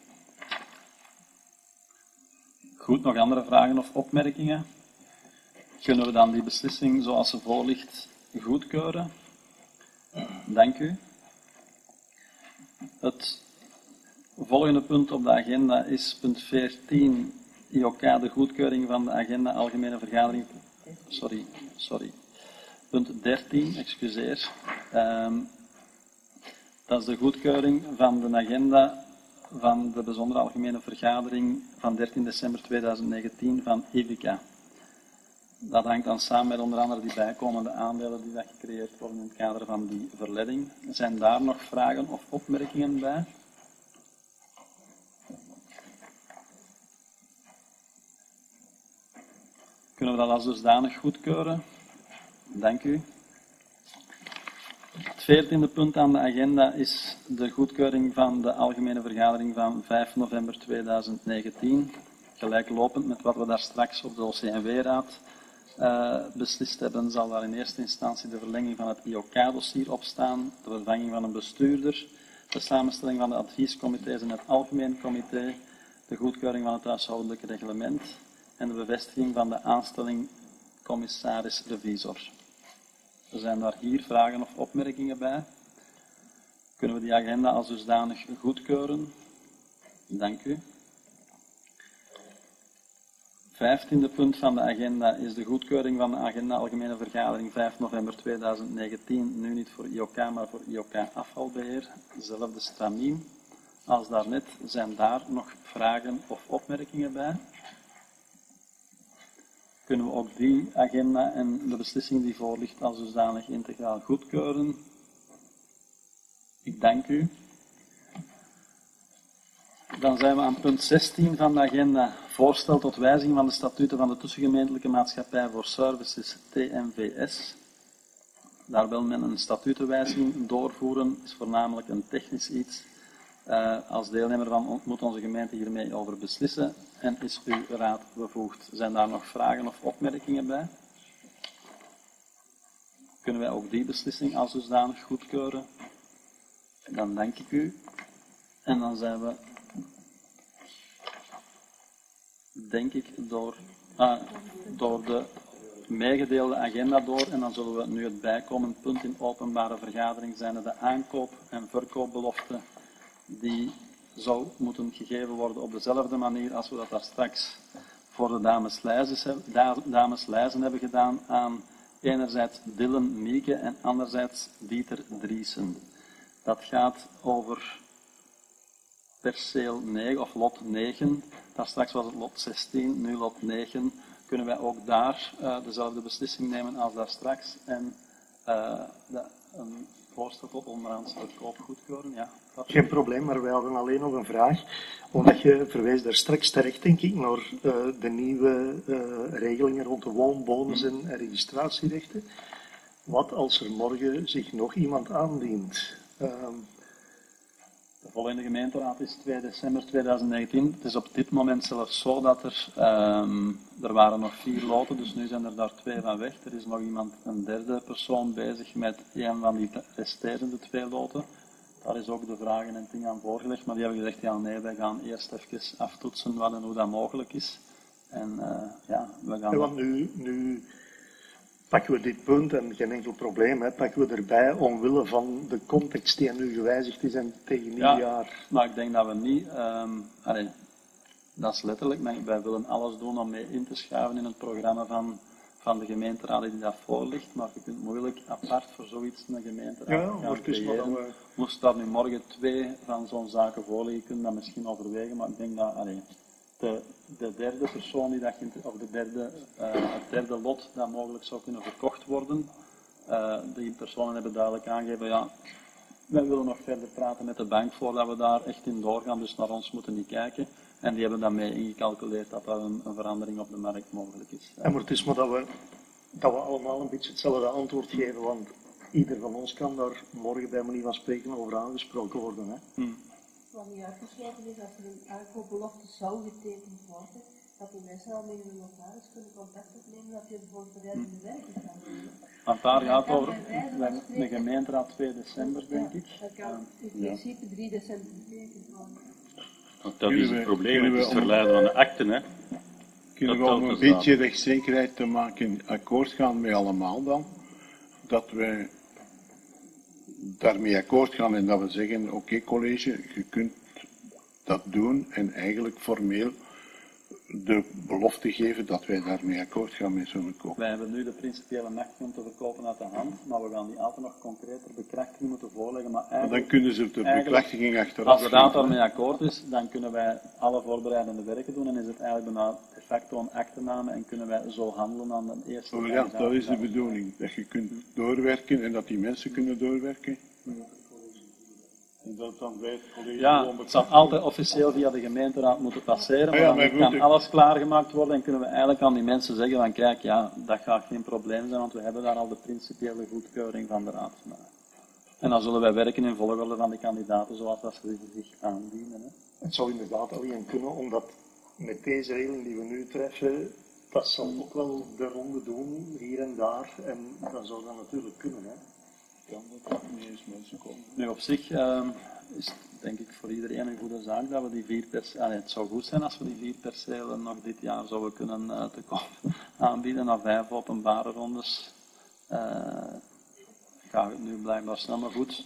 Goed, nog andere vragen of opmerkingen? Kunnen we dan die beslissing zoals ze voor ligt goedkeuren? Dank u. Het volgende punt op de agenda is punt 14, IOK, de goedkeuring van de agenda Algemene Vergadering. Sorry. Punt 13, excuseer. Dat is de goedkeuring van de agenda van de bijzondere Algemene Vergadering van 13 december 2019 van Ivica. Dat hangt dan samen met onder andere die bijkomende aandelen die dat gecreëerd worden in het kader van die verleiding. Zijn daar nog vragen of opmerkingen bij? Kunnen we dat als dusdanig goedkeuren? Dank u. Het 14e punt aan de agenda is de goedkeuring van de algemene vergadering van 5 november 2019. Gelijklopend met wat we daar straks op de OCMW-raad beslist hebben, zal daar in eerste instantie de verlenging van het IOK-dossier op staan, de vervanging van een bestuurder, de samenstelling van de adviescomité's en het algemeen comité, de goedkeuring van het huishoudelijk reglement en de bevestiging van de aanstelling commissaris-revisor. Er zijn daar hier vragen of opmerkingen bij. Kunnen we die agenda als dusdanig goedkeuren? Dank u. 15e punt van de agenda is de goedkeuring van de agenda Algemene Vergadering 5 november 2019. Nu niet voor IOK, maar voor IOK Afvalbeheer. Zelfde stramien als daarnet. Zijn daar nog vragen of opmerkingen bij? Kunnen we ook die agenda en de beslissing die voor ligt als dusdanig integraal goedkeuren? Ik dank u. Dan zijn we aan punt 16 van de agenda. Voorstel tot wijziging van de statuten van de Tussengemeentelijke Maatschappij voor Services, TMVS. Daar wil men een statutenwijziging doorvoeren, is voornamelijk een technisch iets. Als deelnemer van moet onze gemeente hiermee over beslissen en is uw raad bevoegd. Zijn daar nog vragen of opmerkingen bij? Kunnen wij ook die beslissing als dusdanig goedkeuren? Dan dank ik u. En dan zijn we, denk ik, door de meegedeelde agenda door. En dan zullen we nu het bijkomend punt in openbare vergadering zijn de aankoop- en verkoopbelofte die zou moeten gegeven worden op dezelfde manier als we dat daar straks voor de dames Leijzen hebben gedaan aan enerzijds Dylan Mieke en anderzijds Dieter Driesen. Dat gaat over perceel 9 of lot 9. Daar straks was het lot 16, nu lot 9. Kunnen wij ook daar dezelfde beslissing nemen als daar straks en een voorstel tot onderhandse verkoop goedkeuren? Ja. Geen probleem, maar wij hadden alleen nog een vraag. Omdat je verwees daar straks terecht, denk ik, naar de nieuwe regelingen rond de woonbonus en registratierechten. Wat als er morgen zich nog iemand aandient? De volgende gemeenteraad is 2 december 2019. Het is op dit moment zelfs zo dat er waren nog 4 loten, dus nu zijn er daar 2 van weg. Er is nog een derde persoon bezig met een van die resterende 2 loten. Daar is ook de vragen en dingen aan voorgelegd, maar die hebben gezegd, ja nee, wij gaan eerst even aftoetsen wat en hoe dat mogelijk is. En we gaan... Ja, want nu pakken we dit punt en geen enkel probleem, pakken we erbij omwille van de context die nu gewijzigd is en tegen nieuwjaar. Maar ik denk dat we niet, dat is letterlijk, maar wij willen alles doen om mee in te schuiven in het programma van de gemeenteraad die dat voorligt, maar je kunt moeilijk apart voor zoiets een gemeenteraad gaan creëren. Moest daar nu morgen 2 van zo'n zaken voorliggen, kun je dat misschien overwegen, maar ik denk dat de derde persoon die dat, of het derde lot dat mogelijk zou kunnen verkocht worden, die personen hebben duidelijk aangegeven, ja, wij willen nog verder praten met de bank voordat we daar echt in doorgaan, dus naar ons moeten niet kijken. En die hebben daarmee ingecalculeerd dat er een verandering op de markt mogelijk is. En maar het is maar dat we allemaal een beetje hetzelfde antwoord geven, want ieder van ons kan daar morgen bij manier van spreken over aangesproken worden. Hè? Wat niet uitgesloten is, als er een aankoopbelofte zou getekend worden, dat die mensen al met hun notaris kunnen contact opnemen dat je het voorbereidende werken kan doen. Want daar gaat het over de gemeenteraad 2 december, denk ik. Dat kan in principe 3 december getekend worden. Dat is het probleem, het is het verleiden van de akten. Hè. Kunnen we om een beetje rechtszekerheid te maken akkoord gaan met allemaal dan? Dat wij daarmee akkoord gaan en dat we zeggen, oké, college, je kunt dat doen en eigenlijk formeel de belofte geven dat wij daarmee akkoord gaan met zo'n koop. Wij hebben nu de principiële macht om te verkopen uit de hand, maar we gaan die altijd nog concreter bekrachtiging moeten voorleggen. Maar dan kunnen ze de bekrachtiging achteraf. Als de raad daarmee akkoord is, dan kunnen wij alle voorbereidende werken doen en is het eigenlijk bijna de facto een actename en kunnen wij zo handelen aan de eerste. Oh ja, dat is de bedoeling. Dat je kunt doorwerken en dat die mensen kunnen doorwerken. En dat dan bij het college. Ja, het zal altijd officieel via de gemeenteraad moeten passeren, maar dan kan alles klaargemaakt worden en kunnen we eigenlijk aan die mensen zeggen van kijk, ja, dat gaat geen probleem zijn, want we hebben daar al de principiële goedkeuring van de raad. En dan zullen wij werken in volgorde van de kandidaten zoals dat ze zich aandienen. Hè. Het zou inderdaad alleen kunnen, omdat met deze regeling die we nu treffen, dat zal ook wel de ronde doen, hier en daar. En dan zou dat natuurlijk kunnen. Hè. Dan moet er niet eens mensen komen. Nu op zich is het denk ik voor iedereen een goede zaak dat we die 4 percelen, het zou goed zijn als we die 4 percelen nog dit jaar zouden kunnen te koop aanbieden naar 5 openbare rondes. Gaat het nu blijkbaar snel, maar goed.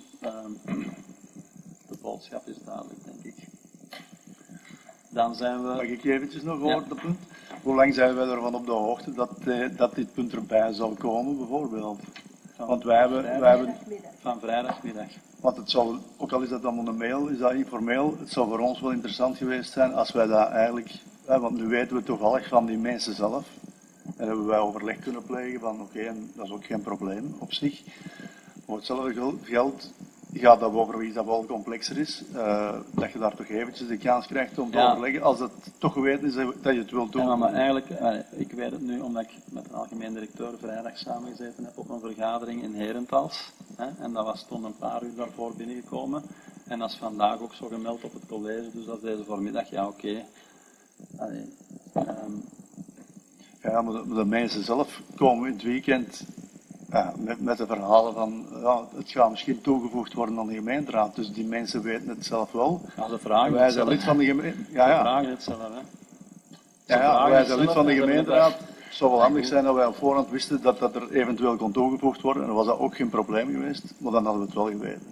De boodschap is duidelijk, denk ik. Dan zijn we... Mag ik eventjes nog over dat punt? Hoe lang zijn wij ervan op de hoogte dat dit punt erbij zal komen, bijvoorbeeld? Want wij hebben van vrijdagmiddag. Want het zou, ook al is dat dan een mail, is dat informeel, het zou voor ons wel interessant geweest zijn als wij dat eigenlijk, want nu weten we toevallig van die mensen zelf, en hebben wij overleg kunnen plegen van oké, dat is ook geen probleem op zich. Maar hetzelfde geldt, gaat dat over iets dat wel complexer is, dat je daar toch eventjes de kans krijgt om te overleggen, als het toch geweten is dat je het wilt doen. Ja, maar eigenlijk, ik weet het nu omdat ik met een algemeen directeur vrijdag samengezeten heb op een vergadering in Herentals. Hè, en dat was toen een paar uur daarvoor binnengekomen. En dat is vandaag ook zo gemeld op het college, dus dat is deze voormiddag, ja oké. Ja, maar de mensen zelf komen in het weekend met de verhalen van, het gaat misschien toegevoegd worden aan de gemeenteraad, dus die mensen weten het zelf wel. Ja, ze vragen wij zijn lid van de gemeenteraad. Ze vragen het zelf, hè. Wij zijn lid van de gemeenteraad. Het zou wel handig zijn dat wij op voorhand wisten dat dat er eventueel kon toegevoegd worden, en dan was dat ook geen probleem geweest, maar dan hadden we het wel geweten.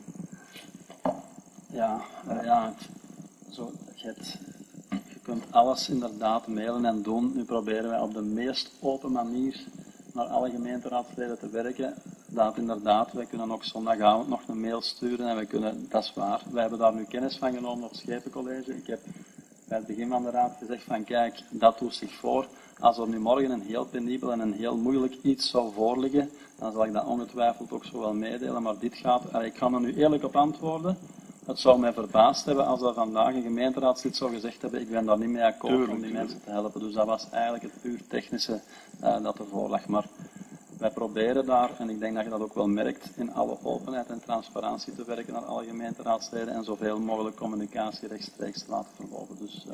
Je kunt alles inderdaad mailen en doen. Nu proberen wij op de meest open manier naar alle gemeenteraadsleden te werken. Dat inderdaad, wij kunnen ook zondagavond nog een mail sturen en wij kunnen, dat is waar. Wij hebben daar nu kennis van genomen op het Schepencollege. Ik heb bij het begin van de raad gezegd van kijk, dat doet zich voor. Als er nu morgen een heel penibel en een heel moeilijk iets zou voorliggen, dan zal ik dat ongetwijfeld ook zo wel meedelen. Maar dit gaat, ik ga er nu eerlijk op antwoorden. Het zou mij verbaasd hebben als er vandaag een gemeenteraadslid zou gezegd hebben, ik ben daar niet mee akkoord om die mensen te helpen. Dus dat was eigenlijk het puur technische dat ervoor lag. Maar wij proberen daar, en ik denk dat je dat ook wel merkt, in alle openheid en transparantie te werken naar alle gemeenteraadsleden en zoveel mogelijk communicatie rechtstreeks te laten verlopen. Dus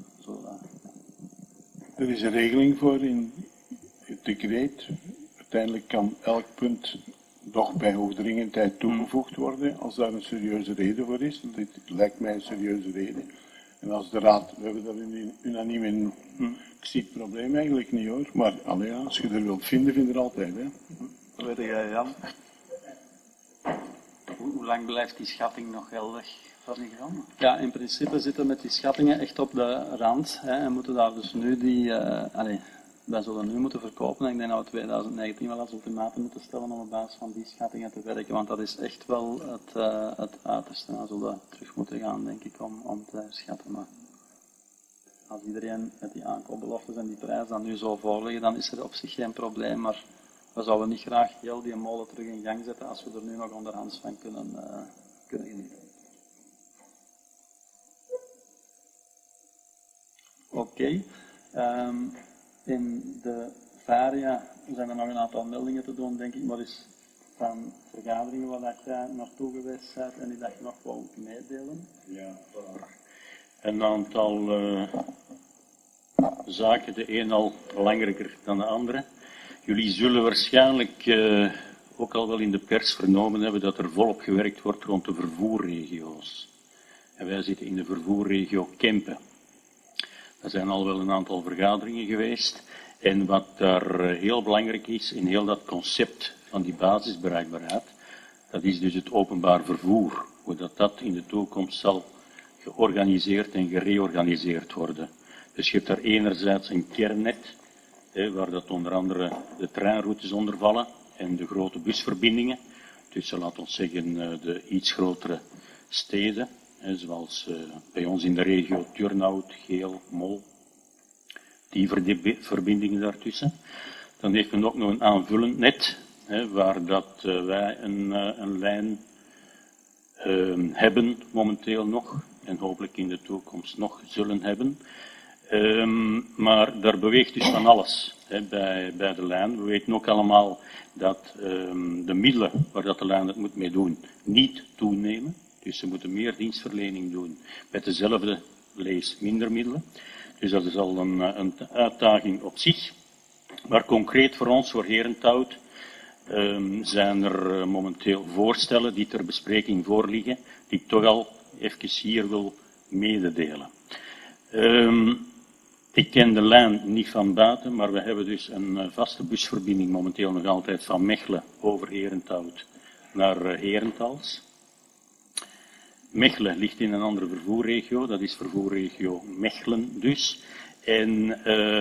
Er is een regeling voor in het decreet. Uiteindelijk kan elk punt nog bij hoogdringendheid toegevoegd worden, als daar een serieuze reden voor is. Dit lijkt mij een serieuze reden. En als de raad, we hebben daar unaniem in, ik zie het probleem eigenlijk niet hoor, maar als je er wilt vinden, vind je er altijd. Hè. Dat weet jij, Jan. Hoe lang blijft die schatting nog geldig van die gram? Ja, in principe zitten we met die schattingen echt op de rand en moeten daar dus nu wij zullen nu moeten verkopen en ik denk dat we 2019 wel als ultimatum moeten stellen om op basis van die schattingen te werken, want dat is echt wel het uiterste. Dan zullen we terug moeten gaan, denk ik, om te schatten. Maar als iedereen met die aankoopbeloftes en die prijs dan nu zo voorliggen, dan is er op zich geen probleem, maar we zouden niet graag heel die molen terug in gang zetten als we er nu nog onderhands van kunnen genieten. Oké. In de VARIA zijn er nog een aantal meldingen te doen, denk ik, maar is van vergaderingen waar dat jij naartoe geweest bent en die dat je nog wou meedelen? Ja, een aantal zaken, de een al belangrijker dan de andere. Jullie zullen waarschijnlijk ook al wel in de pers vernomen hebben dat er volop gewerkt wordt rond de vervoerregio's. En wij zitten in de vervoerregio Kempen. Er zijn al wel een aantal vergaderingen geweest. En wat daar heel belangrijk is in heel dat concept van die basisbereikbaarheid, dat is dus het openbaar vervoer. Hoe dat in de toekomst zal georganiseerd en gereorganiseerd worden. Dus je hebt daar enerzijds een kernnet, waar dat onder andere de treinroutes onder vallen en de grote busverbindingen. Tussen, laten we zeggen, de iets grotere steden. Zoals bij ons in de regio Turnhout, Geel, Mol. Die verbindingen daartussen. Dan heeft men ook nog een aanvullend net, waar dat wij een lijn hebben momenteel nog. En hopelijk in de toekomst nog zullen hebben. Maar daar beweegt dus van alles bij de lijn. We weten ook allemaal dat de middelen waar dat de lijn het moet mee doen, niet toenemen. Dus ze moeten meer dienstverlening doen met dezelfde lees minder middelen. Dus dat is al een uitdaging op zich. Maar concreet voor ons, voor Herenthout, zijn er momenteel voorstellen die ter bespreking voorliggen, die ik toch al even hier wil mededelen. Ik ken de lijn niet van buiten, maar we hebben dus een vaste busverbinding momenteel nog altijd van Mechelen over Herenthout naar Herentals. Mechelen ligt in een andere vervoerregio, dat is vervoerregio Mechelen dus. En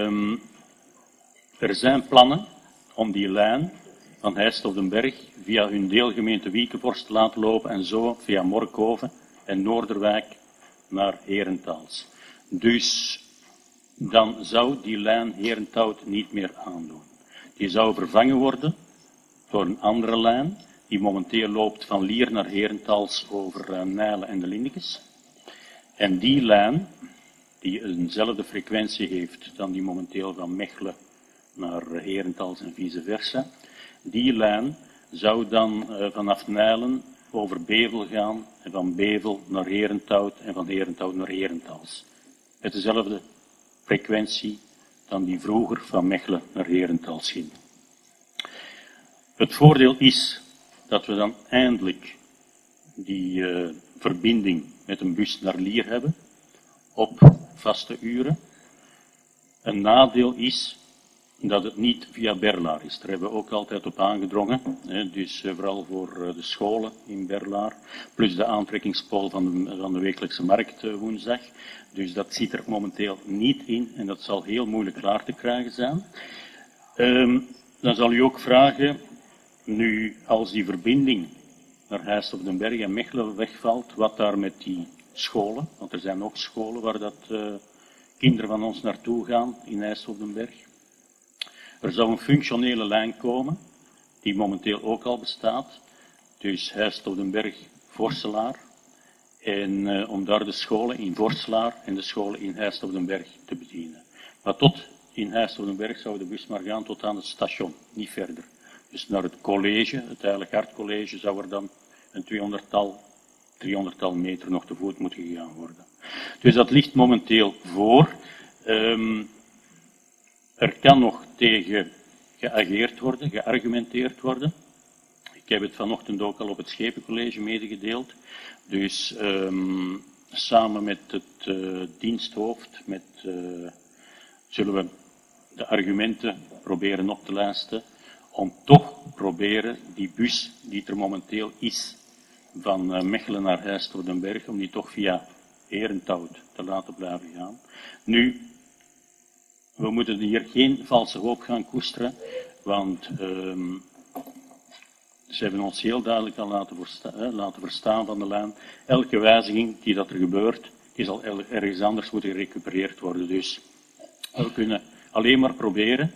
er zijn plannen om die lijn van Heist op den Berg via hun deelgemeente Wiekevorst te laten lopen en zo via Morkhoven en Noorderwijk naar Herentals. Dus dan zou die lijn Herenthout niet meer aandoen. Die zou vervangen worden door een andere lijn die momenteel loopt van Lier naar Herentals over Nijlen en de Lindekes. En die lijn, die eenzelfde frequentie heeft dan die momenteel van Mechelen naar Herentals en vice versa, die lijn zou dan vanaf Nijlen over Bevel gaan en van Bevel naar Herenthout en van Herenthout naar Herentals. Met dezelfde frequentie dan die vroeger van Mechelen naar Herentals ging. Het voordeel is dat we dan eindelijk die verbinding met een bus naar Lier hebben, op vaste uren. Een nadeel is dat het niet via Berlaar is. Daar hebben we ook altijd op aangedrongen. Dus vooral voor de scholen in Berlaar. Plus de aantrekkingspool van de wekelijkse markt woensdag. Dus dat zit er momenteel niet in. En dat zal heel moeilijk klaar te krijgen zijn. Dan zal u ook vragen, nu als die verbinding naar Heist op den Berg en Mechelen wegvalt, wat daar met die scholen, want er zijn ook scholen waar dat kinderen van ons naartoe gaan in Heist op den Berg. Er zou een functionele lijn komen, die momenteel ook al bestaat, dus Heist op den Berg, Vorselaar, en om daar de scholen in Vorselaar en de scholen in Heist op den Berg te bedienen. Maar tot in Heist op den Berg zou de bus maar gaan tot aan het station, niet verder. Dus naar het college, het Heilig Hart College, zou er dan een 300-tal meter nog te voet moeten gegaan worden. Dus dat ligt momenteel voor. Er kan nog tegen geageerd worden, geargumenteerd worden. Ik heb het vanochtend ook al op het Schepencollege medegedeeld. Dus samen met het diensthoofd zullen we de argumenten proberen op te lijsten om toch proberen die bus die er momenteel is van Mechelen naar Heist op den Berg, om die toch via Herenthout te laten blijven gaan. Nu, we moeten hier geen valse hoop gaan koesteren, want ze hebben ons heel duidelijk al laten verstaan van de lijn. Elke wijziging die dat er gebeurt, die zal ergens anders moeten gerecupereerd worden. Dus we kunnen alleen maar proberen.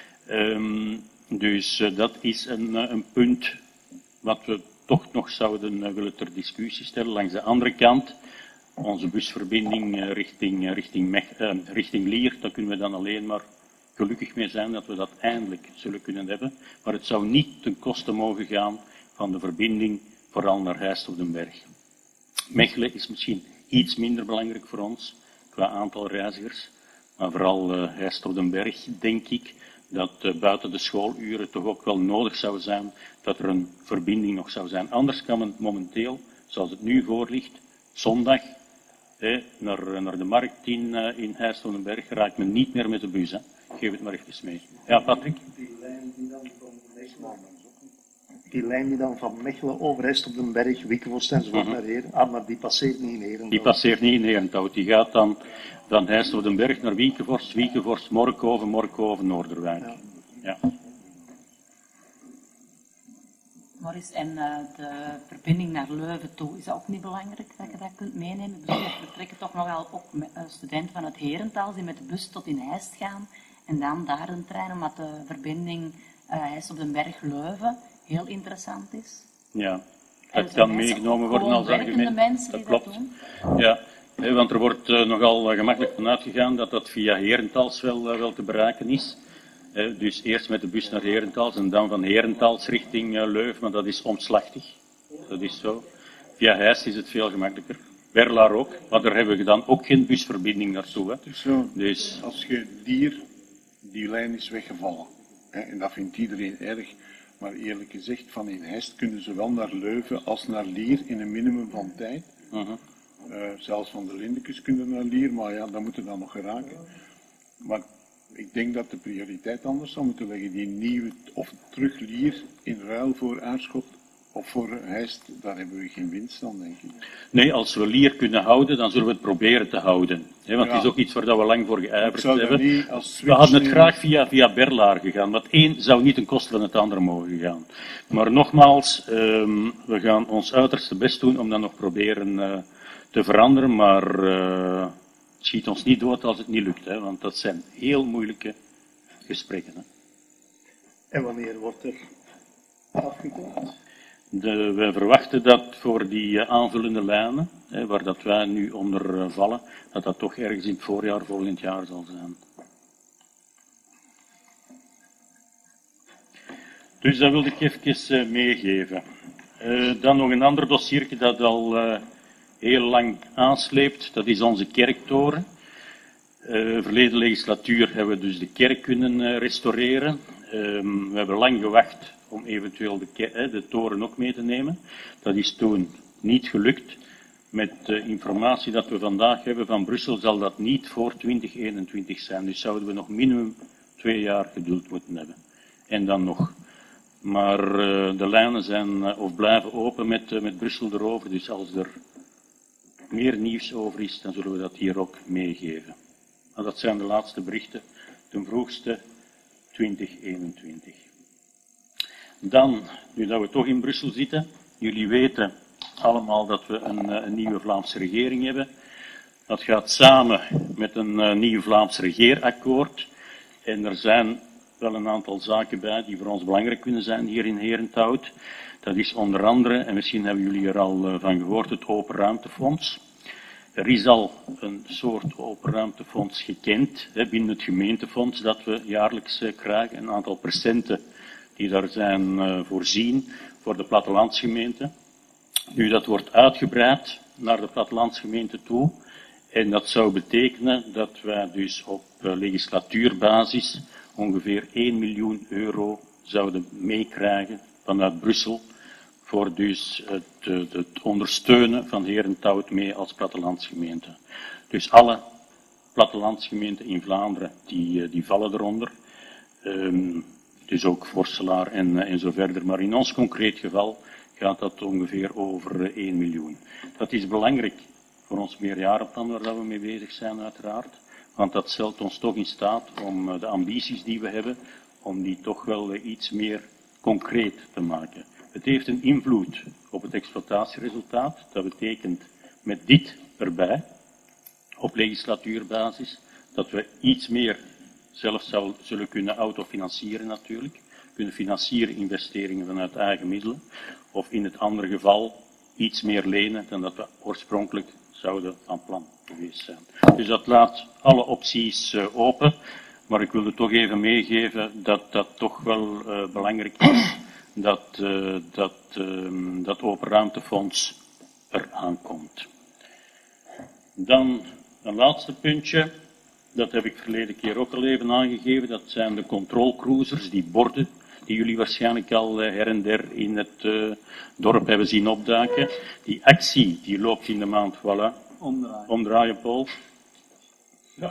Dus dat is een punt wat we toch nog zouden willen ter discussie stellen. Langs de andere kant, onze busverbinding richting Lier, daar kunnen we dan alleen maar gelukkig mee zijn dat we dat eindelijk zullen kunnen hebben. Maar het zou niet ten koste mogen gaan van de verbinding, vooral naar Heist op den Berg. Mechelen is misschien iets minder belangrijk voor ons, qua aantal reizigers. Maar vooral Heist op den Berg, denk ik, dat buiten de schooluren toch ook wel nodig zou zijn dat er een verbinding nog zou zijn. Anders kan men momenteel, zoals het nu voor ligt, zondag naar de markt in Heist op den Berg, raakt men niet meer met de bus. Hè. Ik geef het maar even mee. Ja, Patrick? Die lijn die dan van Mechelen over Heist op den Berg, Wiekevorst enzovoort naar Herenthout, maar die passeert niet in Herenthout. Die passeert niet in Herenthout. Die gaat dan van Heist op den Berg naar Wiekevorst, Wiekevorst, Morkhoven, Morkhoven, Noorderwijk. Ja. Maurice, en de verbinding naar Leuven toe, is dat ook niet belangrijk dat je dat kunt meenemen? Ik bedoel, er vertrekken toch nogal ook studenten van het Herentals die met de bus tot in Heist gaan en dan daar een trein, omdat de verbinding Heist op den Berg Leuven heel interessant is. Ja, dat kan meegenomen worden als argument. Mensen dat die klopt. Dat doen. Ja, Want er wordt nogal gemakkelijk van uitgegaan dat dat via Herentals wel te bereiken is. Dus eerst met de bus naar Herentals en dan van Herentals richting Leuven, maar dat is omslachtig. Dat is zo. Via Heist is het veel gemakkelijker. Berlaar ook, maar daar hebben we dan ook geen busverbinding naartoe. Hè. Dus als je die lijn is weggevallen, hè, en dat vindt iedereen erg, maar eerlijk gezegd, van in Heist kunnen ze wel naar Leuven als naar Lier in een minimum van tijd. Zelfs van de Lindekes kunnen naar Lier, maar ja, dat moeten dan nog geraken. Maar ik denk dat de prioriteit anders zou moeten liggen. Die nieuwe, of terug Lier in ruil voor Aarschot of voor Heist, daar hebben we geen winst aan, denk ik. Nee, als we Lier kunnen houden, dan zullen we het proberen te houden. Want het is ook iets waar we lang voor geijverd hebben. We hadden het graag via Berlaar gegaan, want één zou niet ten koste van het andere mogen gaan. Maar nogmaals, we gaan ons uiterste best doen om dat nog proberen te veranderen, maar het schiet ons niet dood als het niet lukt, hè, want dat zijn heel moeilijke gesprekken. Hè. En wanneer wordt er afgekomen? We verwachten dat voor die aanvullende lijnen, waar dat wij nu onder vallen, dat dat toch ergens in het voorjaar volgend jaar zal zijn. Dus dat wilde ik even meegeven. Dan nog een ander dossiertje dat al heel lang aansleept, dat is onze kerktoren. Verleden legislatuur hebben we dus de kerk kunnen restaureren. We hebben lang gewacht om eventueel de toren ook mee te nemen. Dat is toen niet gelukt. Met de informatie dat we vandaag hebben van Brussel zal dat niet voor 2021 zijn. Dus zouden we nog minimum 2 jaar geduld moeten hebben. En dan nog. Maar de lijnen zijn of blijven open met Brussel erover. Dus als er meer nieuws over is, dan zullen we dat hier ook meegeven. Maar dat zijn de laatste berichten. Ten vroegste 2021. Dan, nu dat we toch in Brussel zitten, jullie weten allemaal dat we een nieuwe Vlaamse regering hebben. Dat gaat samen met een nieuw Vlaams regeerakkoord. En er zijn wel een aantal zaken bij die voor ons belangrijk kunnen zijn hier in Herenthout. Dat is onder andere, en misschien hebben jullie er al van gehoord, het Open Ruimtefonds. Er is al een soort open ruimtefonds gekend binnen het gemeentefonds dat we jaarlijks krijgen. Een aantal procenten die daar zijn voorzien voor de plattelandsgemeenten. Nu, dat wordt uitgebreid naar de plattelandsgemeenten toe. En dat zou betekenen dat wij dus op legislatuurbasis ongeveer 1 miljoen euro zouden meekrijgen vanuit Brussel. Voor dus het ondersteunen van Herenthout mee als plattelandsgemeente. Dus alle plattelandsgemeenten in Vlaanderen die vallen eronder. Dus ook Vorselaar en zo verder. Maar in ons concreet geval gaat dat ongeveer over 1 miljoen. Dat is belangrijk voor ons meerjarenplan waar we mee bezig zijn uiteraard. Want dat stelt ons toch in staat om de ambities die we hebben, om die toch wel iets meer concreet te maken. Het heeft een invloed op het exploitatieresultaat. Dat betekent met dit erbij, op legislatuurbasis, dat we iets meer zelf zullen kunnen autofinancieren natuurlijk. Kunnen financieren investeringen vanuit eigen middelen. Of in het andere geval iets meer lenen dan dat we oorspronkelijk zouden van plan geweest zijn. Dus dat laat alle opties open. Maar ik wilde toch even meegeven dat dat toch wel belangrijk is. Dat Open Ruimtefonds eraan komt. Dan een laatste puntje. Dat heb ik verleden keer ook al even aangegeven. Dat zijn de controlcruisers, die borden, die jullie waarschijnlijk al her en der in het dorp hebben zien opduiken. Die actie, die loopt in de maand, voilà. Omdraaien, Paul. Ja.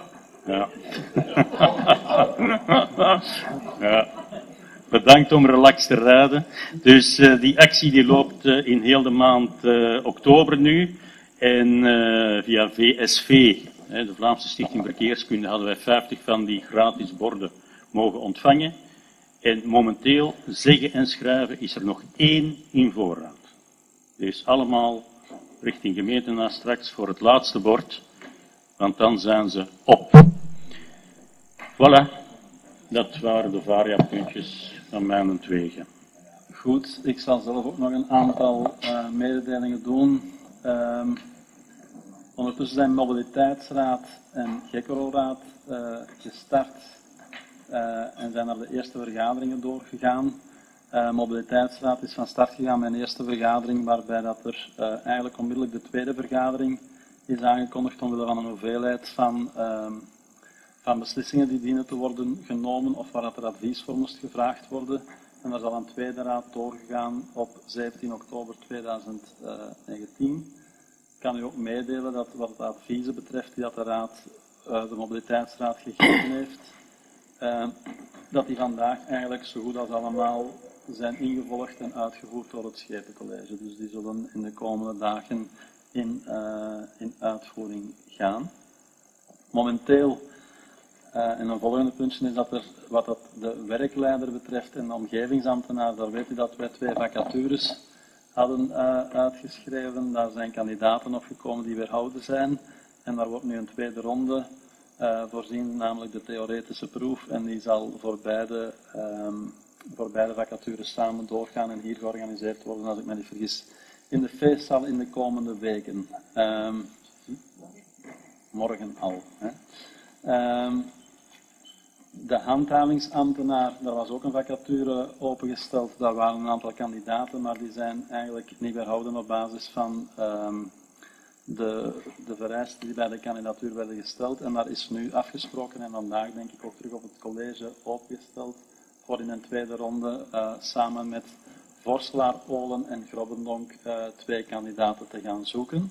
Ja. Bedankt om relaxed te rijden. Dus die actie die loopt in heel de maand oktober nu. En via VSV, de Vlaamse Stichting Verkeerskunde, hadden wij 50 van die gratis borden mogen ontvangen. En momenteel, zeggen en schrijven, is er nog 1 in voorraad. Dus allemaal richting gemeentenaar straks voor het laatste bord. Want dan zijn ze op. Voilà. Dat waren de variapuntjes van mijn twegen. Goed, ik zal zelf ook nog een aantal mededelingen doen. Ondertussen zijn Mobiliteitsraad en Gekkeroraad gestart en zijn er de eerste vergaderingen doorgegaan. Mobiliteitsraad is van start gegaan met een eerste vergadering, waarbij dat er eigenlijk onmiddellijk de tweede vergadering is aangekondigd omwille van een hoeveelheid van beslissingen die dienen te worden genomen of waar dat er advies voor moest gevraagd worden. En daar zal een tweede raad doorgegaan op 17 oktober 2019. Ik kan u ook meedelen dat wat de adviezen betreft die dat de Mobiliteitsraad gegeven heeft, dat die vandaag eigenlijk zo goed als allemaal zijn ingevolgd en uitgevoerd door het Schepencollege. Dus die zullen in de komende dagen in uitvoering gaan. Momenteel, en een volgende puntje is dat er, wat dat de werkleider betreft en de omgevingsambtenaar, daar weet u dat wij 2 vacatures hadden uitgeschreven. Daar zijn kandidaten opgekomen die weerhouden zijn. En daar wordt nu een tweede ronde voorzien, namelijk de theoretische proef. En die zal voor beide vacatures samen doorgaan en hier georganiseerd worden, als ik me niet vergis, in de feestzaal in de komende weken. Morgen al. Hè. De handhavingsambtenaar, daar was ook een vacature opengesteld. Daar waren een aantal kandidaten, maar die zijn eigenlijk niet weerhouden op basis van de vereisten die bij de kandidatuur werden gesteld. En daar is nu afgesproken en vandaag denk ik ook terug op het college opgesteld voor in een tweede ronde samen met Vorselaar, Olen en Grobbendonk 2 kandidaten te gaan zoeken.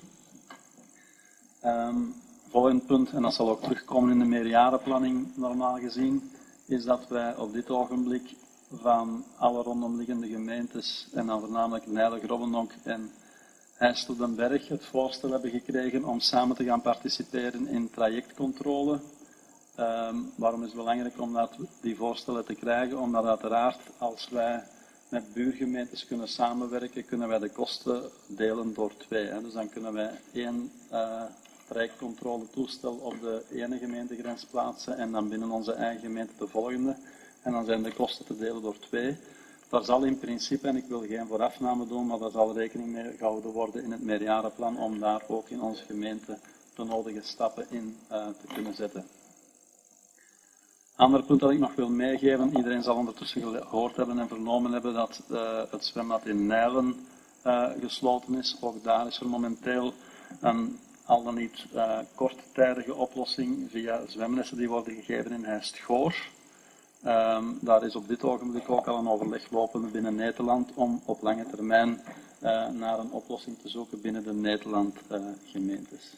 Volgend punt, en dat zal ook terugkomen in de meerjarenplanning normaal gezien, is dat wij op dit ogenblik van alle rondomliggende gemeentes, en dan voornamelijk Nijle, Grobbendonk en IJsseldenberg, het voorstel hebben gekregen om samen te gaan participeren in trajectcontrole. Waarom is het belangrijk om die voorstellen te krijgen? Omdat uiteraard als wij met buurgemeentes kunnen samenwerken, kunnen wij de kosten delen door 2. Hè. Dus dan kunnen wij 1 trajectcontroletoestel op de ene gemeentegrens plaatsen en dan binnen onze eigen gemeente de volgende. En dan zijn de kosten te delen door 2. Daar zal in principe, en ik wil geen voorafname doen, maar daar zal rekening mee gehouden worden in het meerjarenplan om daar ook in onze gemeente de nodige stappen in te kunnen zetten. Ander punt dat ik nog wil meegeven, iedereen zal ondertussen gehoord hebben en vernomen hebben dat het zwembad in Nijlen gesloten is. Ook daar is er momenteel een al dan niet korttijdige oplossing via zwemlessen die worden gegeven in Heist-Goor. Daar is op dit ogenblik ook al een overleg lopende binnen Nederland om op lange termijn naar een oplossing te zoeken binnen de Nederland gemeentes.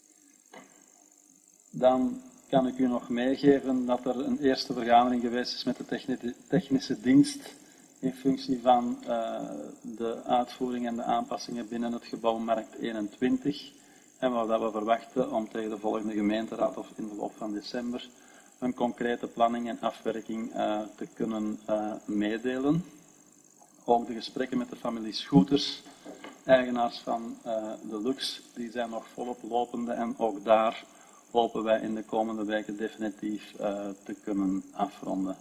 Dan kan ik u nog meegeven dat er een eerste vergadering geweest is met de technische dienst in functie van de uitvoering en de aanpassingen binnen het gebouw Markt 21. En wat we verwachten om tegen de volgende gemeenteraad of in de loop van december een concrete planning en afwerking te kunnen meedelen. Ook de gesprekken met de familie Schoeters, eigenaars van de Lux, die zijn nog volop lopende en ook daar hopen wij in de komende weken definitief te kunnen afronden.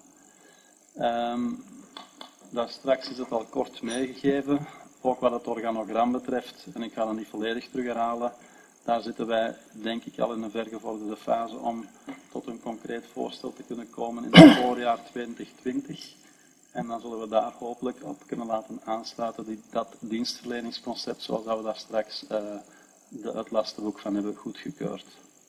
Daar straks is het al kort meegegeven, ook wat het organogram betreft, en ik ga dat niet volledig terug herhalen. Daar zitten wij, denk ik, al in een vergevorderde fase om tot een concreet voorstel te kunnen komen in het voorjaar 2020. En dan zullen we daar hopelijk op kunnen laten aansluiten dat dienstverleningsconcept, zoals we daar straks het lastenboek van hebben goedgekeurd.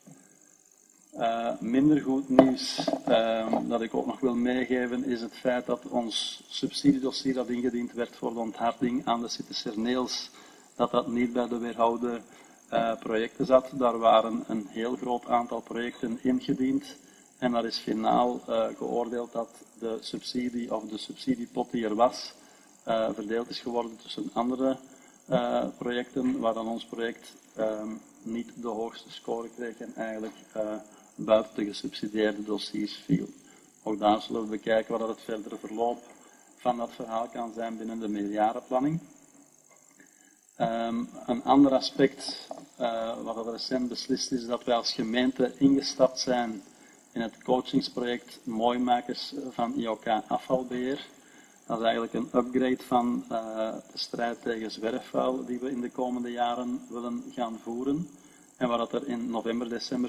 Minder goed nieuws dat ik ook nog wil meegeven is het feit dat ons subsidiedossier dat ingediend werd voor de ontharding aan de Citeserneels, dat niet bij de weerhouden projecten zat. Daar waren een heel groot aantal projecten ingediend en daar is finaal geoordeeld dat de subsidie of de subsidiepot die er was verdeeld is geworden tussen andere projecten, waar dan ons project niet de hoogste score kreeg en eigenlijk buiten de gesubsidieerde dossiers viel. Ook daar zullen we bekijken wat het verdere verloop van dat verhaal kan zijn binnen de meerjarenplanning. Een ander aspect wat er recent beslist is dat wij als gemeente ingestapt zijn in het coachingsproject Mooimakers van IOK Afvalbeheer. Dat is eigenlijk een upgrade van de strijd tegen zwerfvuil die we in de komende jaren willen gaan voeren. En waar dat er in november, december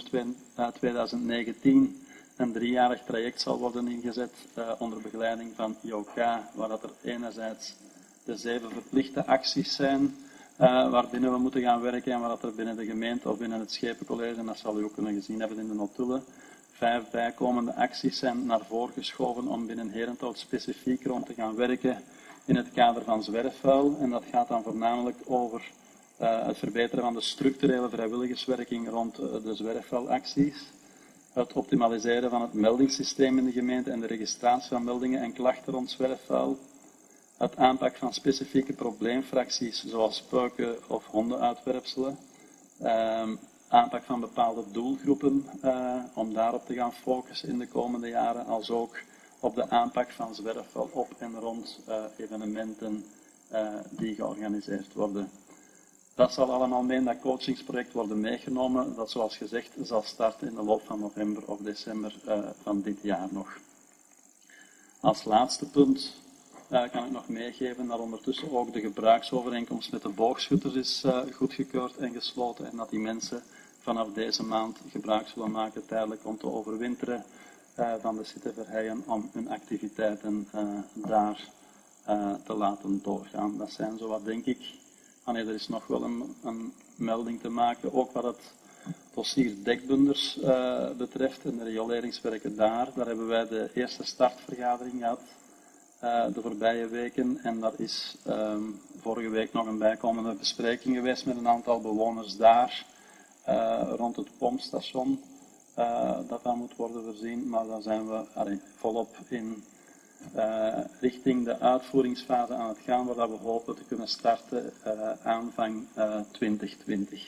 2019 een 3-jarig traject zal worden ingezet onder begeleiding van IOK, waar dat er enerzijds de 7 verplichte acties zijn waarbinnen we moeten gaan werken en waar dat er binnen de gemeente of binnen het Schepencollege, en dat zal u ook kunnen gezien hebben in de notulen, 5 bijkomende acties zijn naar voren geschoven om binnen Herenthout specifiek rond te gaan werken in het kader van zwerfvuil. En dat gaat dan voornamelijk over het verbeteren van de structurele vrijwilligerswerking rond de zwerfvuilacties, het optimaliseren van het meldingssysteem in de gemeente en de registratie van meldingen en klachten rond zwerfvuil, het aanpak van specifieke probleemfracties zoals speuken of hondenuitwerpselen, aanpak van bepaalde doelgroepen om daarop te gaan focussen in de komende jaren, als ook op de aanpak van zwerfvuil op en rond evenementen die georganiseerd worden. Dat zal allemaal mee in dat coachingsproject worden meegenomen, dat zoals gezegd zal starten in de loop van november of december van dit jaar nog. Als laatste punt kan ik nog meegeven dat ondertussen ook de gebruiksovereenkomst met de boogschutters is goedgekeurd en gesloten en dat die mensen vanaf deze maand gebruik zullen maken tijdelijk om te overwinteren van de Sitteverheyen om hun activiteiten daar te laten doorgaan. Dat zijn zowat, denk ik. Er is nog wel een melding te maken, ook wat het dossier dekbunders betreft en de rioleringswerken daar. Daar hebben wij de eerste startvergadering gehad de voorbije weken en daar is vorige week nog een bijkomende bespreking geweest met een aantal bewoners daar rond het pompstation dat dan moet worden voorzien, maar daar zijn we volop in richting de uitvoeringsfase aan het gaan, waar we hopen te kunnen starten aanvang 2020.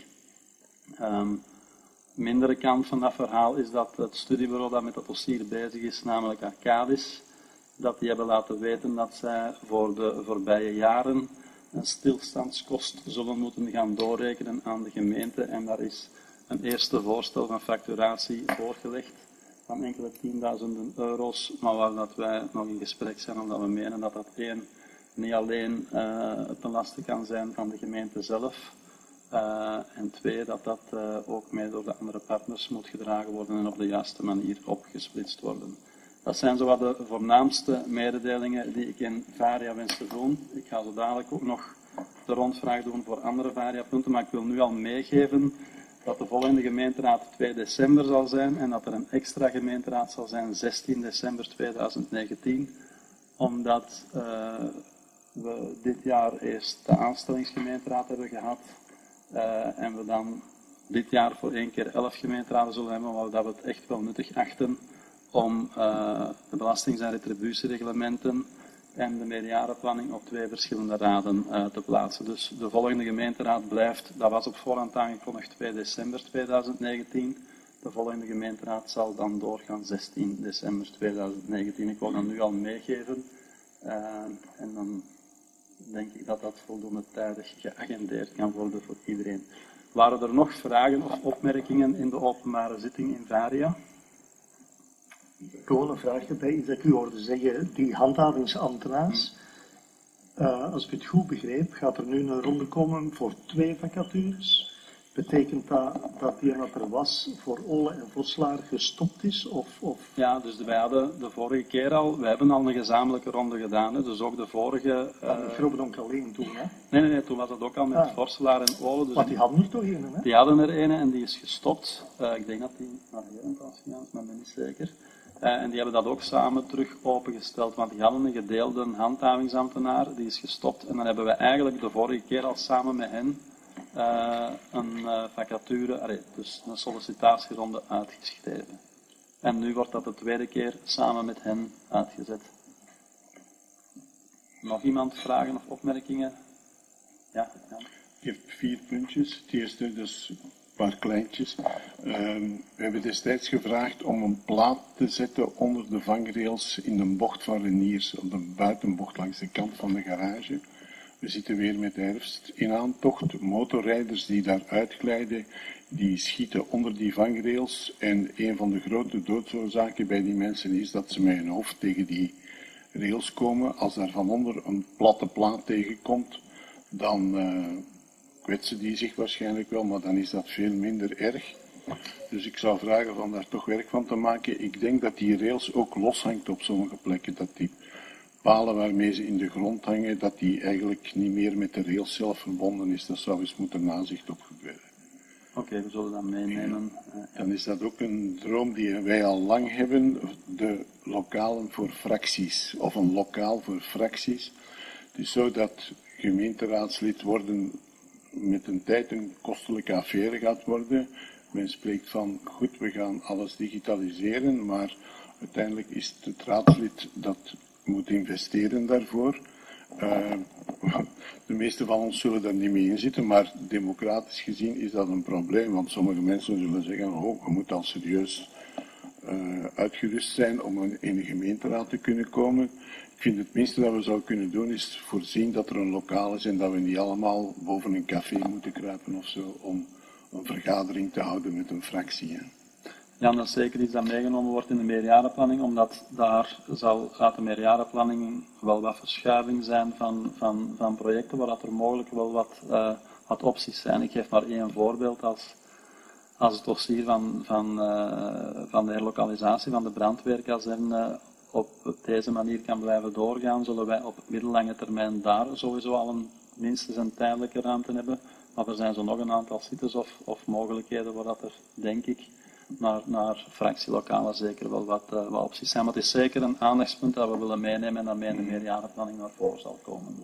Mindere kant van dat verhaal is dat het studiebureau dat met dat dossier bezig is, namelijk Arcadis, dat die hebben laten weten dat zij voor de voorbije jaren een stilstandskost zullen moeten gaan doorrekenen aan de gemeente en daar is een eerste voorstel van facturatie voorgelegd van enkele tienduizenden euro's, maar waar dat wij nog in gesprek zijn omdat we menen dat dat niet alleen ten laste kan zijn van de gemeente zelf en 2 dat dat ook mee door de andere partners moet gedragen worden en op de juiste manier opgesplitst worden. Dat zijn zowat de voornaamste mededelingen die ik in Varia wens te doen. Ik ga zo dadelijk ook nog de rondvraag doen voor andere Varia-punten, maar ik wil nu al meegeven dat de volgende gemeenteraad 2 december zal zijn en dat er een extra gemeenteraad zal zijn 16 december 2019, omdat we dit jaar eerst de aanstellingsgemeenteraad hebben gehad en we dan dit jaar voor 1 keer 11 gemeenteraden zullen hebben, maar dat we het echt wel nuttig achten om de belastings- en retributiereglementen en de meerjarenplanning op 2 verschillende raden te plaatsen. Dus de volgende gemeenteraad blijft, dat was op voorhand aangekondigd 2 december 2019. De volgende gemeenteraad zal dan doorgaan 16 december 2019. Ik wil dat nu al meegeven en dan denk ik dat dat voldoende tijdig geagendeerd kan worden voor iedereen. Waren er nog vragen of opmerkingen in de openbare zitting in Varia? Gewoon een vraag erbij, is dat ik u hoorde zeggen, die handhavingsambtenaars, als ik het goed begreep, gaat er nu een ronde komen voor 2 vacatures. Betekent dat die wat er was voor Ole en Voslaar gestopt is? Of? Ja, dus wij hadden de vorige keer al, we hebben al een gezamenlijke ronde gedaan, hè, dus ook de vorige... de Grobbedonk alleen toen, hè? Nee, toen was het ook al met Voslaar en Ole. Dus maar die hadden er toch een, hè? Die hadden er een en die is gestopt. Ik denk dat die naar Herenthout is gegaan, maar ik ben niet zeker. En die hebben dat ook samen terug opengesteld, want die hadden een gedeelde handhavingsambtenaar, die is gestopt. En dan hebben we eigenlijk de vorige keer al samen met hen een vacature, dus een sollicitatieronde uitgeschreven. En nu wordt dat de 2e keer samen met hen uitgezet. Nog iemand vragen of opmerkingen? Ja. Ik heb 4 puntjes. Het eerste, dus een paar kleintjes. We hebben destijds gevraagd om een plaat te zetten onder de vangrails in de bocht van Reniers, op de buitenbocht langs de kant van de garage. We zitten weer met de herfst in aantocht. Motorrijders die daar uitglijden, die schieten onder die vangrails. En een van de grote doodsoorzaken bij die mensen is dat ze met hun hoofd tegen die rails komen. Als daar van onder een platte plaat tegenkomt, dan kwetsen die zich waarschijnlijk wel, maar dan is dat veel minder erg. Dus ik zou vragen van daar toch werk van te maken. Ik denk dat die rails ook loshangt op sommige plekken, dat die palen waarmee ze in de grond hangen, dat die eigenlijk niet meer met de rails zelf verbonden is. Dat zou eens moeten nazicht op gebeuren. Oké, we zullen dat meenemen. Dan is dat ook een droom die wij al lang hebben, de lokalen voor fracties, of een lokaal voor fracties. Het is zo dat gemeenteraadslid worden met een tijd een kostelijke affaire gaat worden. Men spreekt van, goed, we gaan alles digitaliseren, maar uiteindelijk is het raadslid dat moet investeren daarvoor. De meeste van ons zullen daar niet mee inzitten, maar democratisch gezien is dat een probleem, want sommige mensen zullen zeggen, oh, we moeten al serieus uitgerust zijn om in de gemeenteraad te kunnen komen. Ik vind het minste dat we zouden kunnen doen is voorzien dat er een lokaal is en dat we niet allemaal boven een café moeten kruipen of zo om een vergadering te houden met een fractie. Hè. Ja, dat is zeker iets dat meegenomen wordt in de meerjarenplanning, omdat daar gaat de meerjarenplanning wel wat verschuiving zijn van projecten, waar dat er mogelijk wel wat opties zijn. Ik geef maar één voorbeeld als het dossier van de herlokalisatie van de brandweerkazerne op deze manier kan blijven doorgaan, zullen wij op middellange termijn daar sowieso al minstens een tijdelijke ruimte hebben. Maar er zijn zo nog een aantal sites of mogelijkheden waar dat er, denk ik, naar fractielokalen zeker wel wat opties zijn. Maar het is zeker een aandachtspunt dat we willen meenemen en dat mee in de meerjarenplanning naar voren zal komen.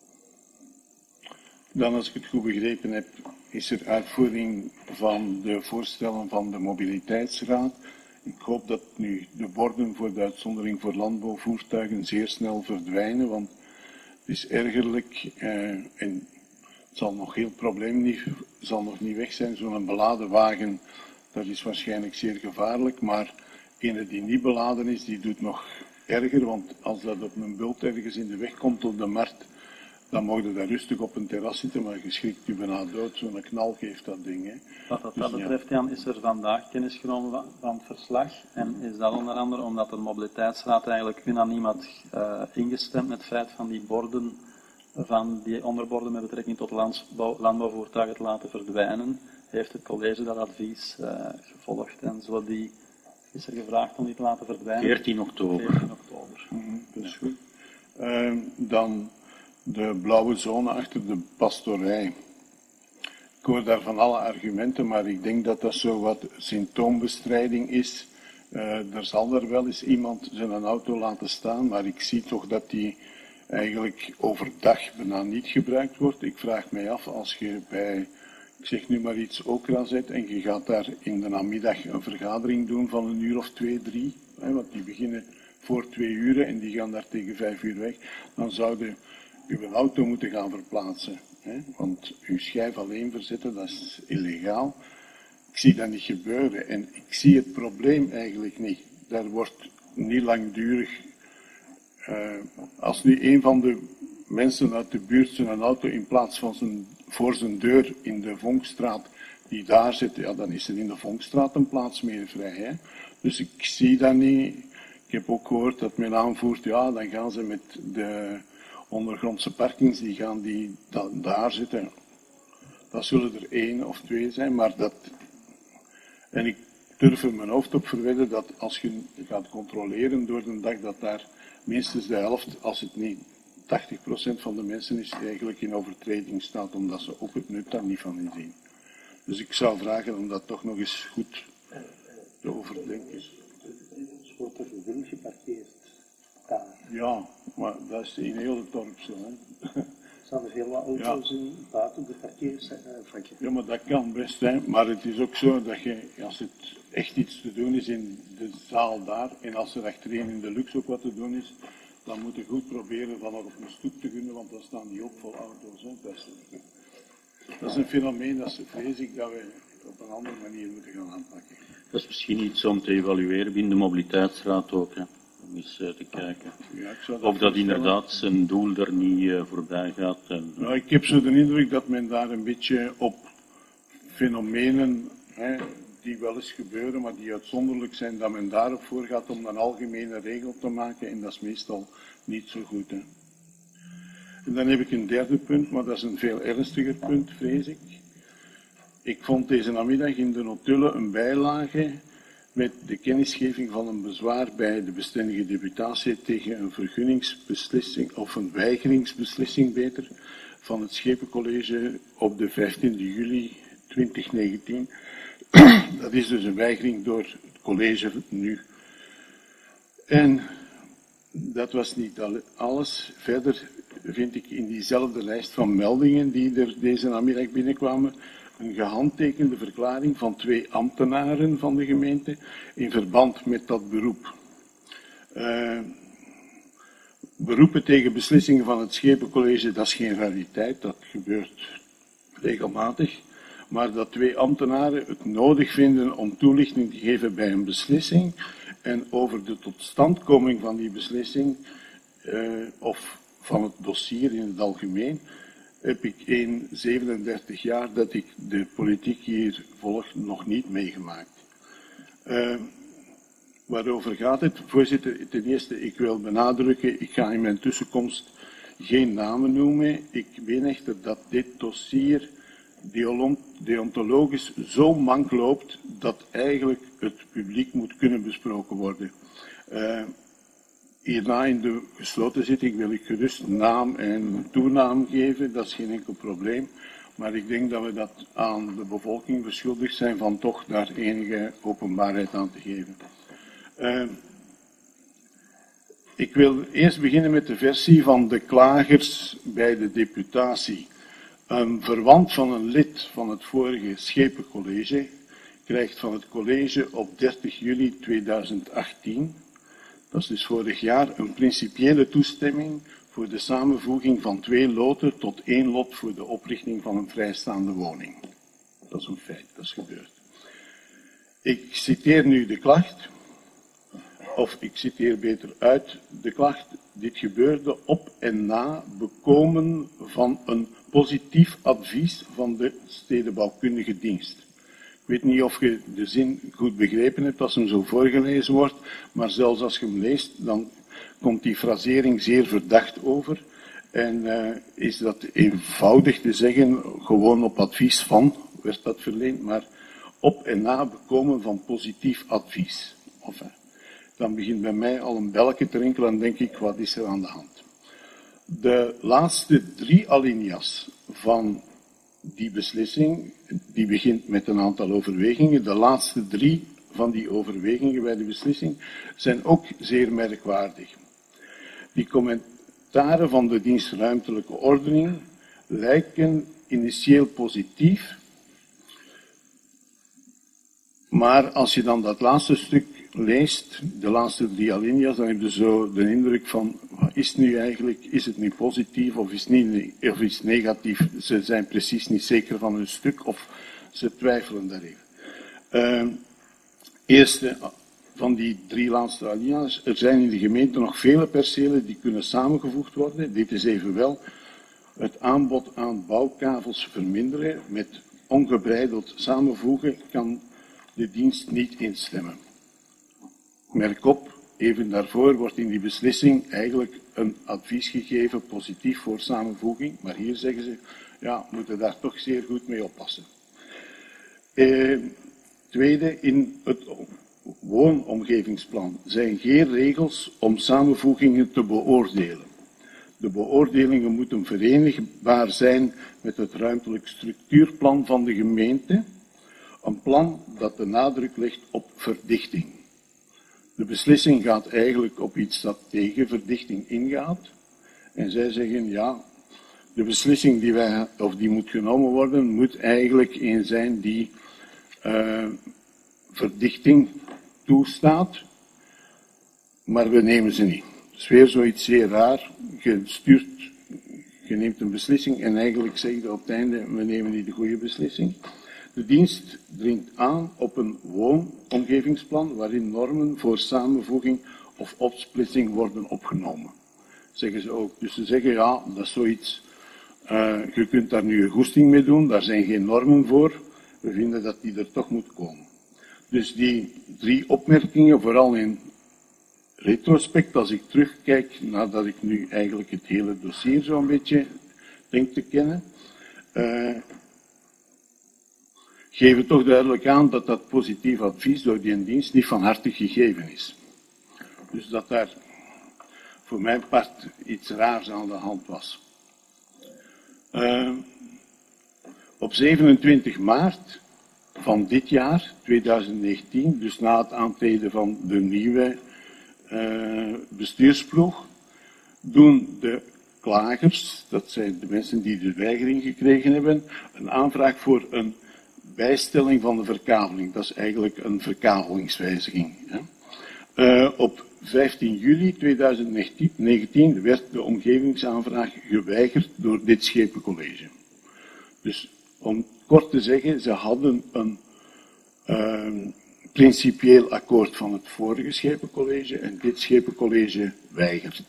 Dan, als ik het goed begrepen heb, is er uitvoering van de voorstellen van de mobiliteitsraad. Ik hoop dat nu de borden voor de uitzondering voor landbouwvoertuigen zeer snel verdwijnen, want het is ergerlijk en het zal nog heel probleem zal nog niet weg zijn. Zo'n beladen wagen, dat is waarschijnlijk zeer gevaarlijk, maar ene die niet beladen is, die doet nog erger, want als dat op een bult ergens in de weg komt op de markt, dan mag je daar rustig op een terras zitten, maar je schrikt je bijna dood. Zo'n knal geeft dat ding. Hè. Wat dat betreft, Jan, is er vandaag kennis genomen van het verslag. En is dat onder andere omdat de mobiliteitsraad eigenlijk unaniem had ingestemd met het feit van die borden, van die onderborden met betrekking tot landbouwvoertuigen te laten verdwijnen. Heeft het college dat advies gevolgd en zo is er gevraagd om die te laten verdwijnen. 14 oktober. 14 oktober. Dat is goed. Dan de blauwe zone achter de pastorij. Ik hoor daar van alle argumenten, maar ik denk dat dat zo wat symptoombestrijding is. Er zal er wel eens iemand zijn auto laten staan, maar ik zie toch dat die eigenlijk overdag bijna niet gebruikt wordt. Ik vraag mij af, als je bij, ik zeg nu maar iets, Okra zet en je gaat daar in de namiddag een vergadering doen van 1 uur of 2, 3, want die beginnen voor 2 uur en die gaan daar tegen 5 uur weg, dan zouden uw auto moeten gaan verplaatsen. Want uw schijf alleen verzetten, dat is illegaal. Ik zie dat niet gebeuren en ik zie het probleem eigenlijk niet. Daar wordt niet langdurig. Als nu een van de mensen uit de buurt zijn auto in plaats van voor zijn deur in de Vonkstraat die daar zit, ja, dan is er in de Vonkstraat een plaats meer vrij. Hè? Dus ik zie dat niet. Ik heb ook gehoord dat men aanvoert, ja, dan gaan ze met de ondergrondse parkings, die daar zitten. Dat zullen er 1 of 2 zijn, maar dat... En ik durf er mijn hoofd op verwedden dat als je gaat controleren door de dag, dat daar minstens de helft, als het niet 80% van de mensen is, eigenlijk in overtreding staat, omdat ze ook het nut daar niet van inzien. Dus ik zou vragen om dat toch nog eens goed te overdenken. Wordt er wild geparkeerd daar? Ja, maar dat is in heel het dorp zo. Hè. Staan er heel wat auto's in buiten de parkeervakken? Ja, maar dat kan best zijn. Maar het is ook zo dat je, als het echt iets te doen is in de zaal daar, en als er achterin in de luxe ook wat te doen is, dan moet je goed proberen van op een stoep te gunnen, want dan staan die ook vol auto's. Hè. Dat is een fenomeen dat vrees ik dat we op een andere manier moeten gaan aanpakken. Dat is misschien iets om te evalueren binnen de mobiliteitsraad ook, hè. Om eens te kijken. Ja, of dat inderdaad zijn doel er niet voorbij gaat. Nou, ik heb zo de indruk dat men daar een beetje op fenomenen, die wel eens gebeuren, maar die uitzonderlijk zijn, dat men daarop voorgaat om een algemene regel te maken, en dat is meestal niet zo goed. Hè. En dan heb ik een derde punt, maar dat is een veel ernstiger punt, vrees ik. Ik vond deze namiddag in de notulen een bijlage met de kennisgeving van een bezwaar bij de bestendige deputatie tegen een vergunningsbeslissing, of een weigeringsbeslissing beter, van het Schepencollege op de 15 juli 2019. Dat is dus een weigering door het college nu. En dat was niet alles. Verder vind ik in diezelfde lijst van meldingen die er deze namiddag binnenkwamen, een gehandtekende verklaring van 2 ambtenaren van de gemeente in verband met dat beroep. Beroepen tegen beslissingen van het Schepencollege, dat is geen rariteit, dat gebeurt regelmatig. Maar dat 2 ambtenaren het nodig vinden om toelichting te geven bij een beslissing en over de totstandkoming van die beslissing of van het dossier in het algemeen, heb ik in 37 jaar dat ik de politiek hier volg nog niet meegemaakt. Waarover gaat het? Voorzitter, ten eerste, ik wil benadrukken, ik ga in mijn tussenkomst geen namen noemen. Ik weet echter dat dit dossier deontologisch zo mank loopt dat eigenlijk het publiek moet kunnen besproken worden. Hierna in de gesloten zitting wil ik gerust naam en toenaam geven, dat is geen enkel probleem. Maar ik denk dat we dat aan de bevolking verschuldigd zijn van toch daar enige openbaarheid aan te geven. Ik wil eerst beginnen met de versie van de klagers bij de deputatie. Een verwant van een lid van het vorige Schepencollege krijgt van het college op 30 juli 2018, dat is dus vorig jaar, een principiële toestemming voor de samenvoeging van 2 loten tot 1 lot voor de oprichting van een vrijstaande woning. Dat is een feit, dat is gebeurd. Ik citeer nu de klacht, of ik citeer beter uit de klacht. Dit gebeurde op en na bekomen van een positief advies van de stedenbouwkundige dienst. Ik weet niet of je de zin goed begrepen hebt als hem zo voorgelezen wordt, maar zelfs als je hem leest, dan komt die frasering zeer verdacht over. En is dat eenvoudig te zeggen, gewoon op advies van, werd dat verleend, maar op en na bekomen van positief advies. Enfin, dan begint bij mij al een belletje te rinkelen en denk ik, wat is er aan de hand? De laatste 3 alinea's van die beslissing, die begint met een aantal overwegingen. De laatste 3 van die overwegingen bij de beslissing zijn ook zeer merkwaardig. Die commentaren van de dienst ruimtelijke ordening lijken initieel positief, maar als je dan dat laatste stuk leest, de laatste 3 alinea's, dan heb je zo de indruk van, wat is het nu eigenlijk? Is het nu positief of is het negatief? Ze zijn precies niet zeker van hun stuk of ze twijfelen daarin. Eerste van die 3 laatste alinea's, er zijn in de gemeente nog vele percelen die kunnen samengevoegd worden. Dit is evenwel het aanbod aan bouwkavels verminderen. Met ongebreideld samenvoegen kan de dienst niet instemmen. Merk op, even daarvoor wordt in die beslissing eigenlijk een advies gegeven, positief voor samenvoeging, maar hier zeggen ze, ja, we moeten daar toch zeer goed mee oppassen. Tweede, in het woonomgevingsplan zijn geen regels om samenvoegingen te beoordelen. De beoordelingen moeten verenigbaar zijn met het ruimtelijk structuurplan van de gemeente, een plan dat de nadruk legt op verdichting. De beslissing gaat eigenlijk op iets dat tegen verdichting ingaat. En zij zeggen, ja, de beslissing die moet genomen worden, moet eigenlijk een zijn die verdichting toestaat, maar we nemen ze niet. Het is weer zoiets zeer raar. Je neemt een beslissing en eigenlijk zeg je op het einde, we nemen niet de goede beslissing. De dienst dringt aan op een woonomgevingsplan waarin normen voor samenvoeging of opsplitsing worden opgenomen. Zeggen ze ook. Dus ze zeggen, ja, dat is zoiets, je kunt daar nu een goesting mee doen, daar zijn geen normen voor, we vinden dat die er toch moet komen. Dus die 3 opmerkingen, vooral in retrospect, als ik terugkijk, nadat ik nu eigenlijk het hele dossier zo'n beetje denk te kennen, geven toch duidelijk aan dat dat positief advies door die dienst niet van harte gegeven is. Dus dat daar voor mijn part iets raars aan de hand was. Op 27 maart van dit jaar, 2019, dus na het aantreden van de nieuwe bestuursploeg, doen de klagers, dat zijn de mensen die de weigering gekregen hebben, een aanvraag voor een bijstelling van de verkaveling. Dat is eigenlijk een verkavelingswijziging. Op 15 juli 2019 werd de omgevingsaanvraag geweigerd door dit schepencollege. Dus om kort te zeggen, ze hadden een principieel akkoord van het vorige schepencollege en dit schepencollege weigert.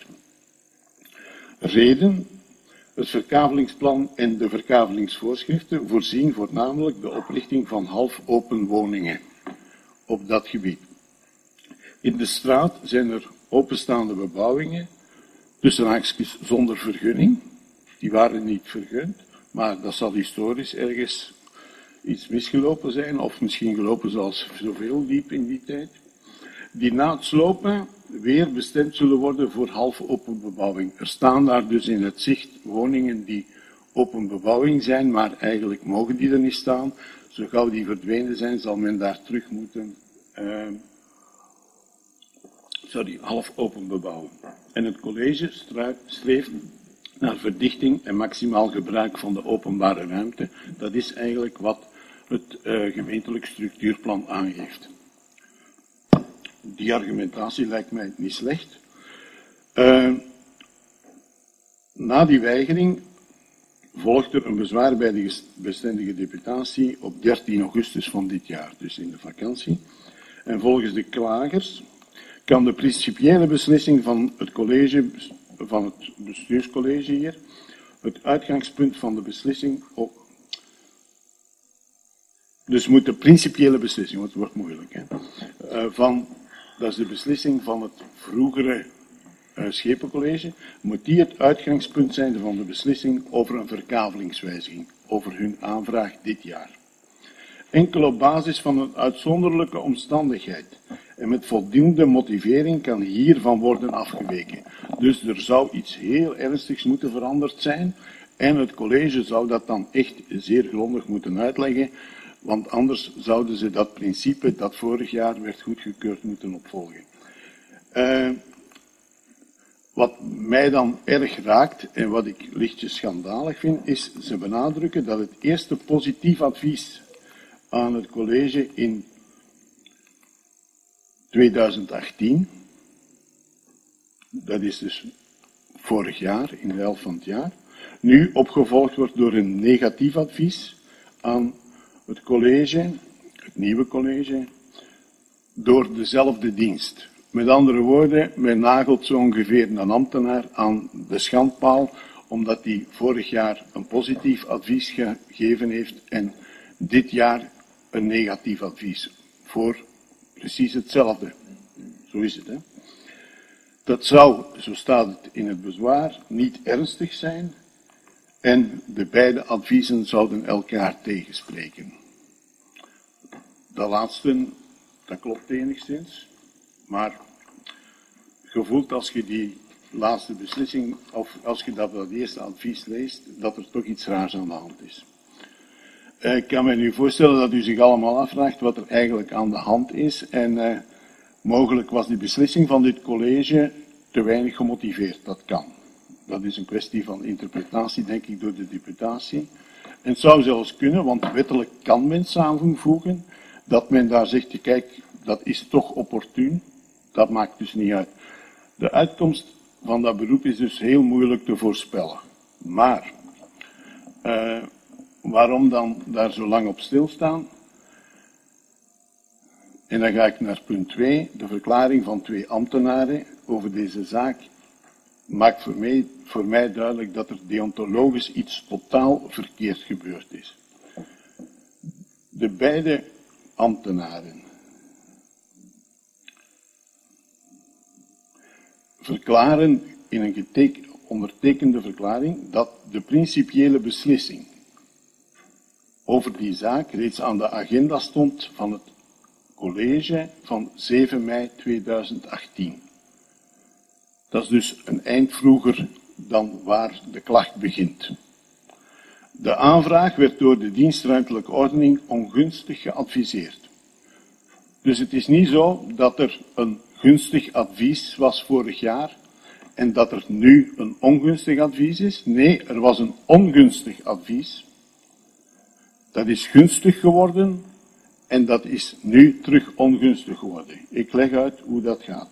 Reden: het verkavelingsplan en de verkavelingsvoorschriften voorzien voornamelijk de oprichting van half-open woningen op dat gebied. In de straat zijn er openstaande bebouwingen, tussen haakjes zonder vergunning. Die waren niet vergund, maar dat zal historisch ergens iets misgelopen zijn, of misschien gelopen zoals zoveel liep in die tijd. Die na het slopen weer bestemd zullen worden voor half-open bebouwing. Er staan daar dus in het zicht woningen die open bebouwing zijn, maar eigenlijk mogen die er niet staan. Zo gauw die verdwenen zijn, zal men daar terug moeten half-open bebouwen. En het college streeft naar verdichting en maximaal gebruik van de openbare ruimte. Dat is eigenlijk wat het gemeentelijk structuurplan aangeeft. Die argumentatie lijkt mij niet slecht. Na die weigering volgt er een bezwaar bij de bestendige deputatie op 13 augustus van dit jaar, dus in de vakantie. En volgens de klagers kan de principiële beslissing van het college, van het bestuurscollege hier, het uitgangspunt van de beslissing op. Dus moet de principiële beslissing, want het wordt moeilijk, dat is de beslissing van het vroegere schepencollege, moet die het uitgangspunt zijn van de beslissing over een verkavelingswijziging, over hun aanvraag dit jaar. Enkel op basis van een uitzonderlijke omstandigheid en met voldoende motivering kan hiervan worden afgeweken. Dus er zou iets heel ernstigs moeten veranderd zijn en het college zou dat dan echt zeer grondig moeten uitleggen, want anders zouden ze dat principe dat vorig jaar werd goedgekeurd moeten opvolgen. Wat mij dan erg raakt en wat ik lichtjes schandalig vind, is ze benadrukken dat het eerste positief advies aan het college in 2018, dat is dus vorig jaar, in de helft van het jaar, nu opgevolgd wordt door een negatief advies aan het college, het nieuwe college, door dezelfde dienst. Met andere woorden, men nagelt zo ongeveer een ambtenaar aan de schandpaal, omdat hij vorig jaar een positief advies gegeven heeft en dit jaar een negatief advies voor precies hetzelfde. Zo is het, hè. Dat zou, zo staat het in het bezwaar, niet ernstig zijn en de beide adviezen zouden elkaar tegenspreken. Dat laatste, dat klopt enigszins, maar je voelt als je die laatste beslissing, of als je dat eerste advies leest, dat er toch iets raars aan de hand is. Ik kan me nu voorstellen dat u zich allemaal afvraagt wat er eigenlijk aan de hand is en mogelijk was die beslissing van dit college te weinig gemotiveerd. Dat kan. Dat is een kwestie van interpretatie, denk ik, door de deputatie. En het zou zelfs kunnen, want wettelijk kan men samenvoegen, dat men daar zegt, kijk, dat is toch opportun. Dat maakt dus niet uit. De uitkomst van dat beroep is dus heel moeilijk te voorspellen. Maar waarom dan daar zo lang op stilstaan? En dan ga ik naar punt 2. De verklaring van 2 ambtenaren over deze zaak maakt voor mij duidelijk dat er deontologisch iets totaal verkeerd gebeurd is. De beide ambtenaren verklaren in een ondertekende verklaring dat de principiële beslissing over die zaak reeds aan de agenda stond van het college van 7 mei 2018. Dat is dus een eind vroeger dan waar de klacht begint. De aanvraag werd door de dienstruimtelijke ordening ongunstig geadviseerd. Dus het is niet zo dat er een gunstig advies was vorig jaar en dat er nu een ongunstig advies is. Nee, er was een ongunstig advies. Dat is gunstig geworden en dat is nu terug ongunstig geworden. Ik leg uit hoe dat gaat.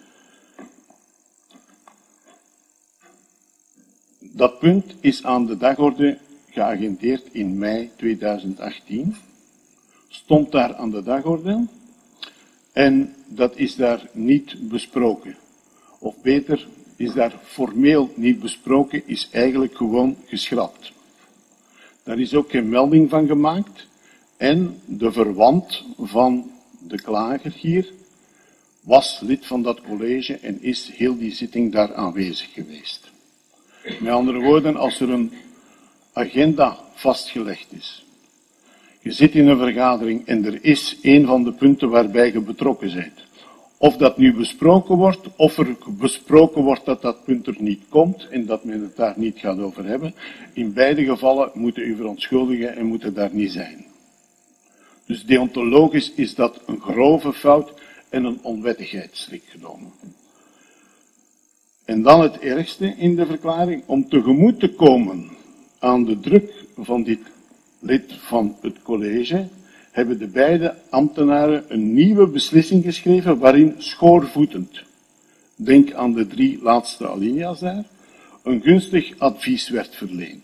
Dat punt is aan de dagorde geagendeerd in mei 2018. Stond daar aan de dagorde en dat is daar niet besproken. Of beter, is daar formeel niet besproken, is eigenlijk gewoon geschrapt. Daar is ook geen melding van gemaakt en de verwant van de klager hier was lid van dat college en is heel die zitting daar aanwezig geweest. Met andere woorden, als er een agenda vastgelegd is, je zit in een vergadering en er is een van de punten waarbij je betrokken bent, of dat nu besproken wordt, of er besproken wordt dat dat punt er niet komt en dat men het daar niet gaat over hebben, in beide gevallen moeten u verontschuldigen en moeten daar niet zijn. Dus deontologisch is dat een grove fout en een onwettigheid strikt genomen. En dan het ergste in de verklaring, om tegemoet te komen aan de druk van dit lid van het college, hebben de beide ambtenaren een nieuwe beslissing geschreven waarin schoorvoetend, denk aan de 3 laatste alinea's daar, een gunstig advies werd verleend.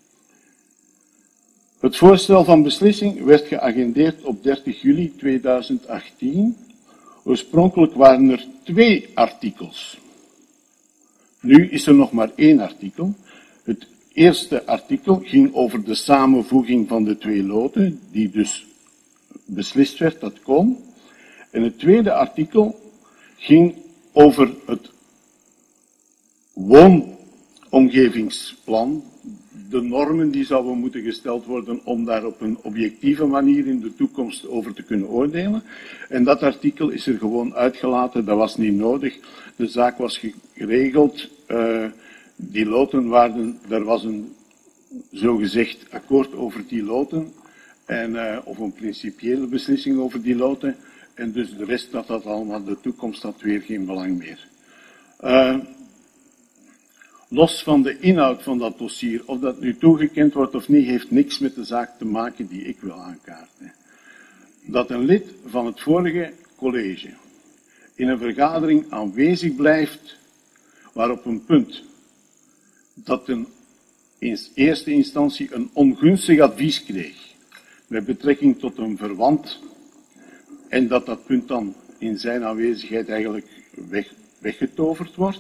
Het voorstel van beslissing werd geagendeerd op 30 juli 2018. Oorspronkelijk waren er 2 artikels. Nu is er nog maar 1 artikel. Het eerste artikel ging over de samenvoeging van de 2 loten, die dus beslist werd, dat kon. En het tweede artikel ging over het woonomgevingsplan, de normen die zouden moeten gesteld worden om daar op een objectieve manier in de toekomst over te kunnen oordelen. En dat artikel is er gewoon uitgelaten, dat was niet nodig. De zaak was geregeld, die loten waren, er was een zogezegd akkoord over die loten, of een principiële beslissing over die loten, en dus de rest dat allemaal, de toekomst had weer geen belang meer. Los van de inhoud van dat dossier, of dat nu toegekend wordt of niet, heeft niks met de zaak te maken die ik wil aankaarten. Dat een lid van het vorige college in een vergadering aanwezig blijft, waar op een punt dat in eerste instantie een ongunstig advies kreeg, met betrekking tot een verwant, en dat dat punt dan in zijn aanwezigheid eigenlijk weggetoverd wordt,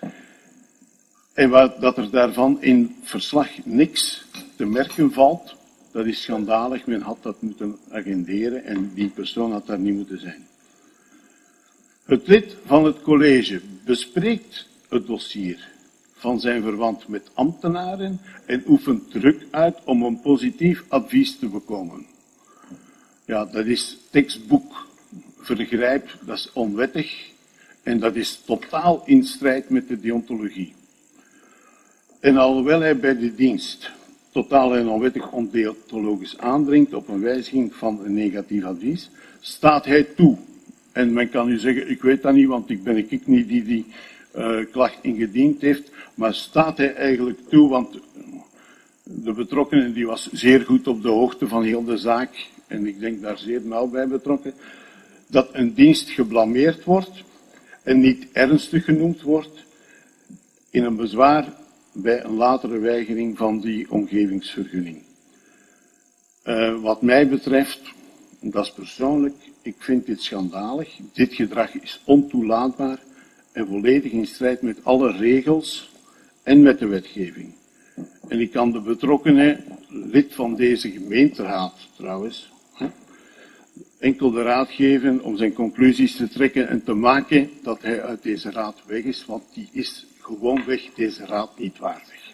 en dat er daarvan in verslag niks te merken valt, dat is schandalig. Men had dat moeten agenderen en die persoon had daar niet moeten zijn. Het lid van het college bespreekt het dossier van zijn verwant met ambtenaren en oefent druk uit om een positief advies te bekomen. Ja, dat is tekstboek vergrijp, dat is onwettig en dat is totaal in strijd met de deontologie. En alhoewel hij bij de dienst totaal en onwettig ondeontologisch aandringt op een wijziging van een negatief advies, staat hij toe. En men kan nu zeggen, ik weet dat niet, want ik ben niet die klacht ingediend heeft, maar staat hij eigenlijk toe, want de betrokkenen die was zeer goed op de hoogte van heel de zaak, en ik denk daar zeer nauw bij betrokken, dat een dienst geblameerd wordt en niet ernstig genoemd wordt in een bezwaar bij een latere weigering van die omgevingsvergunning. Wat mij betreft, dat is persoonlijk, ik vind dit schandalig. Dit gedrag is ontoelaatbaar en volledig in strijd met alle regels en met de wetgeving. En ik kan de betrokkenen, lid van deze gemeenteraad trouwens, enkel de raad geven om zijn conclusies te trekken en te maken dat hij uit deze raad weg is, want die is gewoonweg deze raad niet waardig.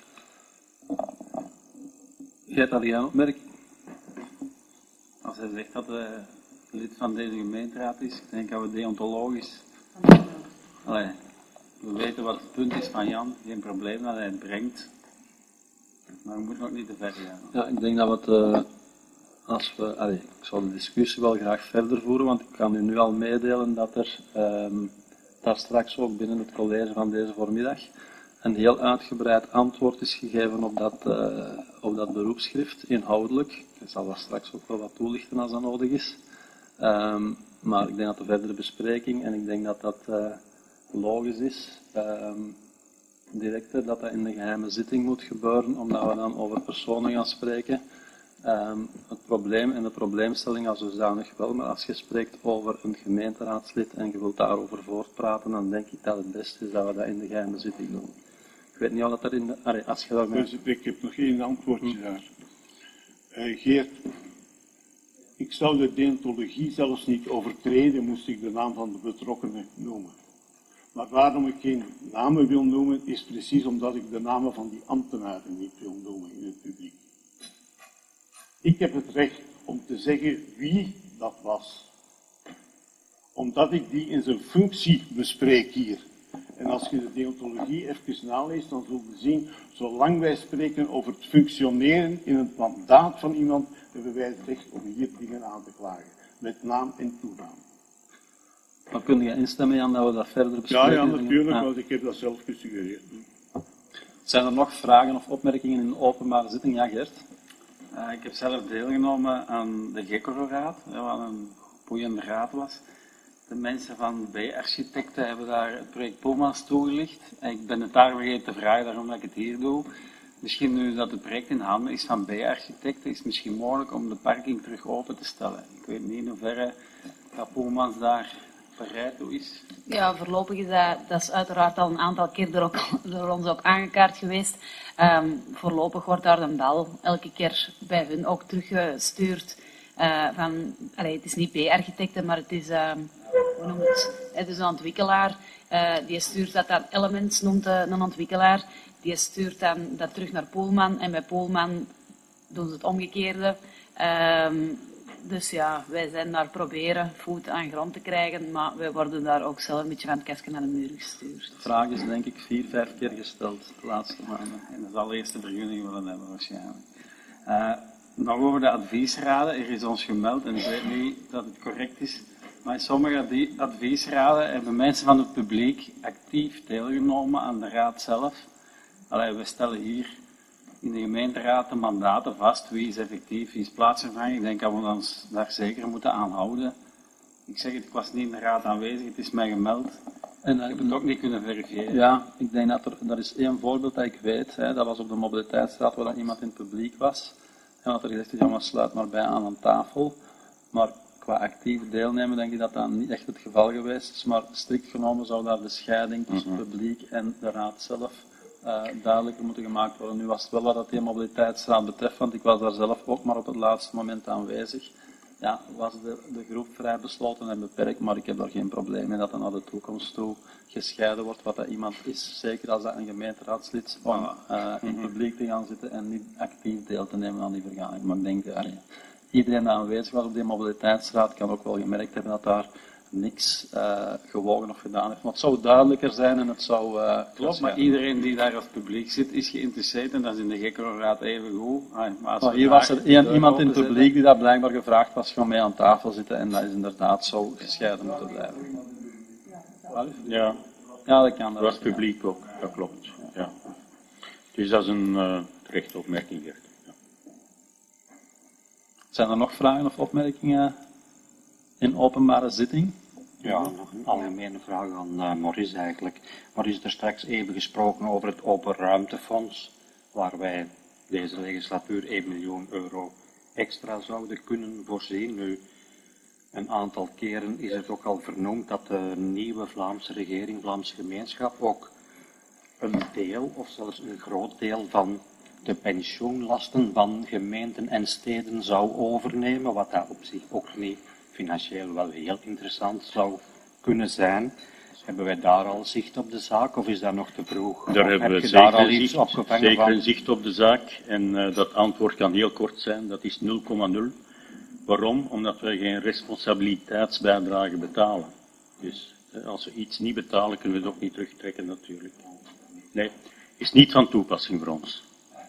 Je hebt al een opmerking. Als hij zegt dat hij lid van deze gemeenteraad is, ik denk dat we deontologisch... Allee, we weten wat het punt is van Jan, geen probleem dat hij het brengt. Maar we moeten ook niet te ver gaan. Ja, ik denk dat we het... ik zou de discussie wel graag verder voeren, want ik kan u nu al meedelen dat er daar straks ook binnen het college van deze voormiddag een heel uitgebreid antwoord is gegeven op dat beroepsschrift, inhoudelijk. Ik zal dat straks ook wel wat toelichten als dat nodig is. Maar ik denk dat de verdere bespreking, en ik denk dat dat logisch is, directe, dat dat in de geheime zitting moet gebeuren, omdat we dan over personen gaan spreken. Het probleem en de probleemstelling als dusdanig wel, maar als je spreekt over een gemeenteraadslid en je wilt daarover voortpraten, dan denk ik dat het beste is dat we dat in de geheime zitting doen. Ik weet niet of dat er in de... als je daarmee... Dus ik heb nog één antwoordje daar. Geert, ik zou de deontologie zelfs niet overtreden, moest ik de naam van de betrokkenen noemen. Maar waarom ik geen namen wil noemen, is precies omdat ik de namen van die ambtenaren niet wil noemen in het publiek. Ik heb het recht om te zeggen wie dat was. Omdat ik die in zijn functie bespreek hier. En als je de deontologie even naleest, dan zul je zien, zolang wij spreken over het functioneren in het mandaat van iemand, hebben wij het recht om hier dingen aan te klagen. Met naam en toenaam. Maar kun je instemmen, Jan, dat we dat verder bespreken? Ja, natuurlijk, want ik heb dat zelf gesuggereerd. Zijn er nog vragen of opmerkingen in de openbare zitting? Ja, Gert? Ik heb zelf deelgenomen aan de Gekoro-raad, wat een boeiende raad was. De mensen van B-architecten hebben daar het project Poelmans toegelicht. Ik ben het daar vergeten te vragen, daarom dat ik het hier doe. Misschien nu dat het project in handen is van B-architecten, is het misschien mogelijk om de parking terug open te stellen. Ik weet niet in hoeverre dat Poelmans daar bereid toe is. Ja, voorlopig is dat is uiteraard al een aantal keer door ons ook aangekaart geweest. Voorlopig wordt daar een bel elke keer bij hun ook teruggestuurd. Het is niet B-architecten, maar het is, hoe noemt het is een ontwikkelaar. Die stuurt dat aan Elements, noemt een ontwikkelaar. Die stuurt dan dat terug naar Poelman en bij Poelman doen ze het omgekeerde. Dus ja, wij zijn daar proberen voet aan grond te krijgen, maar wij worden daar ook zelf een beetje van het kastje naar de muur gestuurd. De vraag is denk ik 4-5 keer gesteld de laatste maanden. En dat zal eerst de vergunning willen hebben waarschijnlijk. Nog over de adviesraden. Er is ons gemeld, en ik weet niet dat het correct is, maar in sommige adviesraden hebben mensen van het publiek actief deelgenomen aan de raad zelf. We stellen hier in de gemeenteraad de mandaten vast, wie is effectief, wie is plaatsvervanging. Ik denk dat we ons daar zeker moeten aan houden. Ik zeg het, ik was niet in de raad aanwezig, het is mij gemeld. En ik heb het ook niet kunnen verifiëren. Ja, ik denk dat er is één voorbeeld dat ik weet. Dat was op de mobiliteitsraad waar iemand in het publiek was. En dat er gezegd is, ja, maar sluit maar bij aan een tafel. Maar qua actief deelnemen denk ik dat dat niet echt het geval geweest is. Maar strikt genomen zou daar de scheiding tussen het publiek en de raad zelf duidelijker moeten gemaakt worden. Nu was het wel wat dat die mobiliteitsraad betreft, want ik was daar zelf ook maar op het laatste moment aanwezig. Ja, was de groep vrij besloten en beperkt, maar ik heb daar geen probleem mee dat er naar de toekomst toe gescheiden wordt wat dat iemand is. Zeker als dat een gemeenteraadslid om in het publiek te gaan zitten en niet actief deel te nemen aan die vergadering. Maar ik denk, iedereen die aanwezig was op die mobiliteitsraad kan ook wel gemerkt hebben dat daar niks gewogen of gedaan heeft. Maar het zou duidelijker zijn en het zou... Klopt, maar iedereen die daar als publiek zit is geïnteresseerd en dat is in de Gekoro-raad even goed. Maar hier was er iemand in het publiek die daar blijkbaar gevraagd was van mee aan tafel zitten en dat is inderdaad zo gescheiden moeten blijven. Ja, dat kan. Dat was publiek ook, dat klopt. Ja. Dus dat is een terechte opmerking, Gert. Ja. Zijn er nog vragen of opmerkingen in openbare zitting? Ja, nog een algemene vraag aan Maurice eigenlijk. Maurice heeft er straks even gesproken over het Open Ruimtefonds, waar wij deze legislatuur 1 miljoen euro extra zouden kunnen voorzien. Nu, een aantal keren is het ook al vernoemd dat de nieuwe Vlaamse regering, Vlaamse gemeenschap, ook een deel of zelfs een groot deel van de pensioenlasten van gemeenten en steden zou overnemen, wat dat op zich ook niet financieel wel heel interessant zou kunnen zijn. Hebben wij daar al zicht op de zaak of is dat nog te vroeg? Daar Of hebben we heb je daar al zeker, iets opgevangen zeker van? een zicht op de zaak. En dat antwoord kan heel kort zijn, dat is 0,0. Waarom? Omdat wij geen responsabiliteitsbijdrage betalen. Dus als we iets niet betalen, kunnen we het ook niet terugtrekken natuurlijk. Nee, is niet van toepassing voor ons.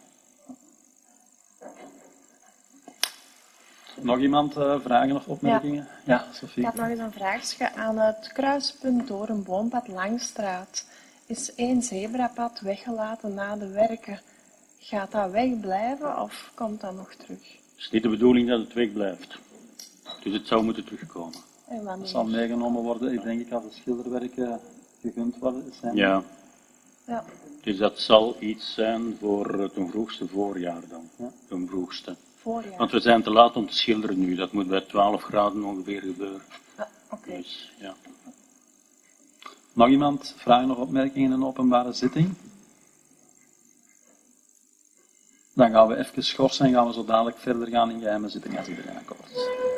Nog iemand vragen of opmerkingen? Ja, Sophie. Ik had nog eens een vraagje aan het kruispunt door een boompad Langstraat. Is 1 zebrapad weggelaten na de werken? Gaat dat wegblijven of komt dat nog terug? Het is niet de bedoeling dat het wegblijft. Dus het zou moeten terugkomen. En Dat wanneer? zal meegenomen worden, ik denk als de schilderwerken gegund worden. Zijn. Ja. Ja. Dus dat zal iets zijn voor ten vroegste voorjaar dan. Ja? Ten vroegste. Voorjaar. Want we zijn te laat om te schilderen nu. Dat moet bij 12 graden ongeveer gebeuren. Ja, oké. Dus, ja. Nog iemand? Vragen of opmerkingen in een openbare zitting? Dan gaan we even schorsen en gaan we zo dadelijk verder gaan in geheime zitting als iedereen akkoord is.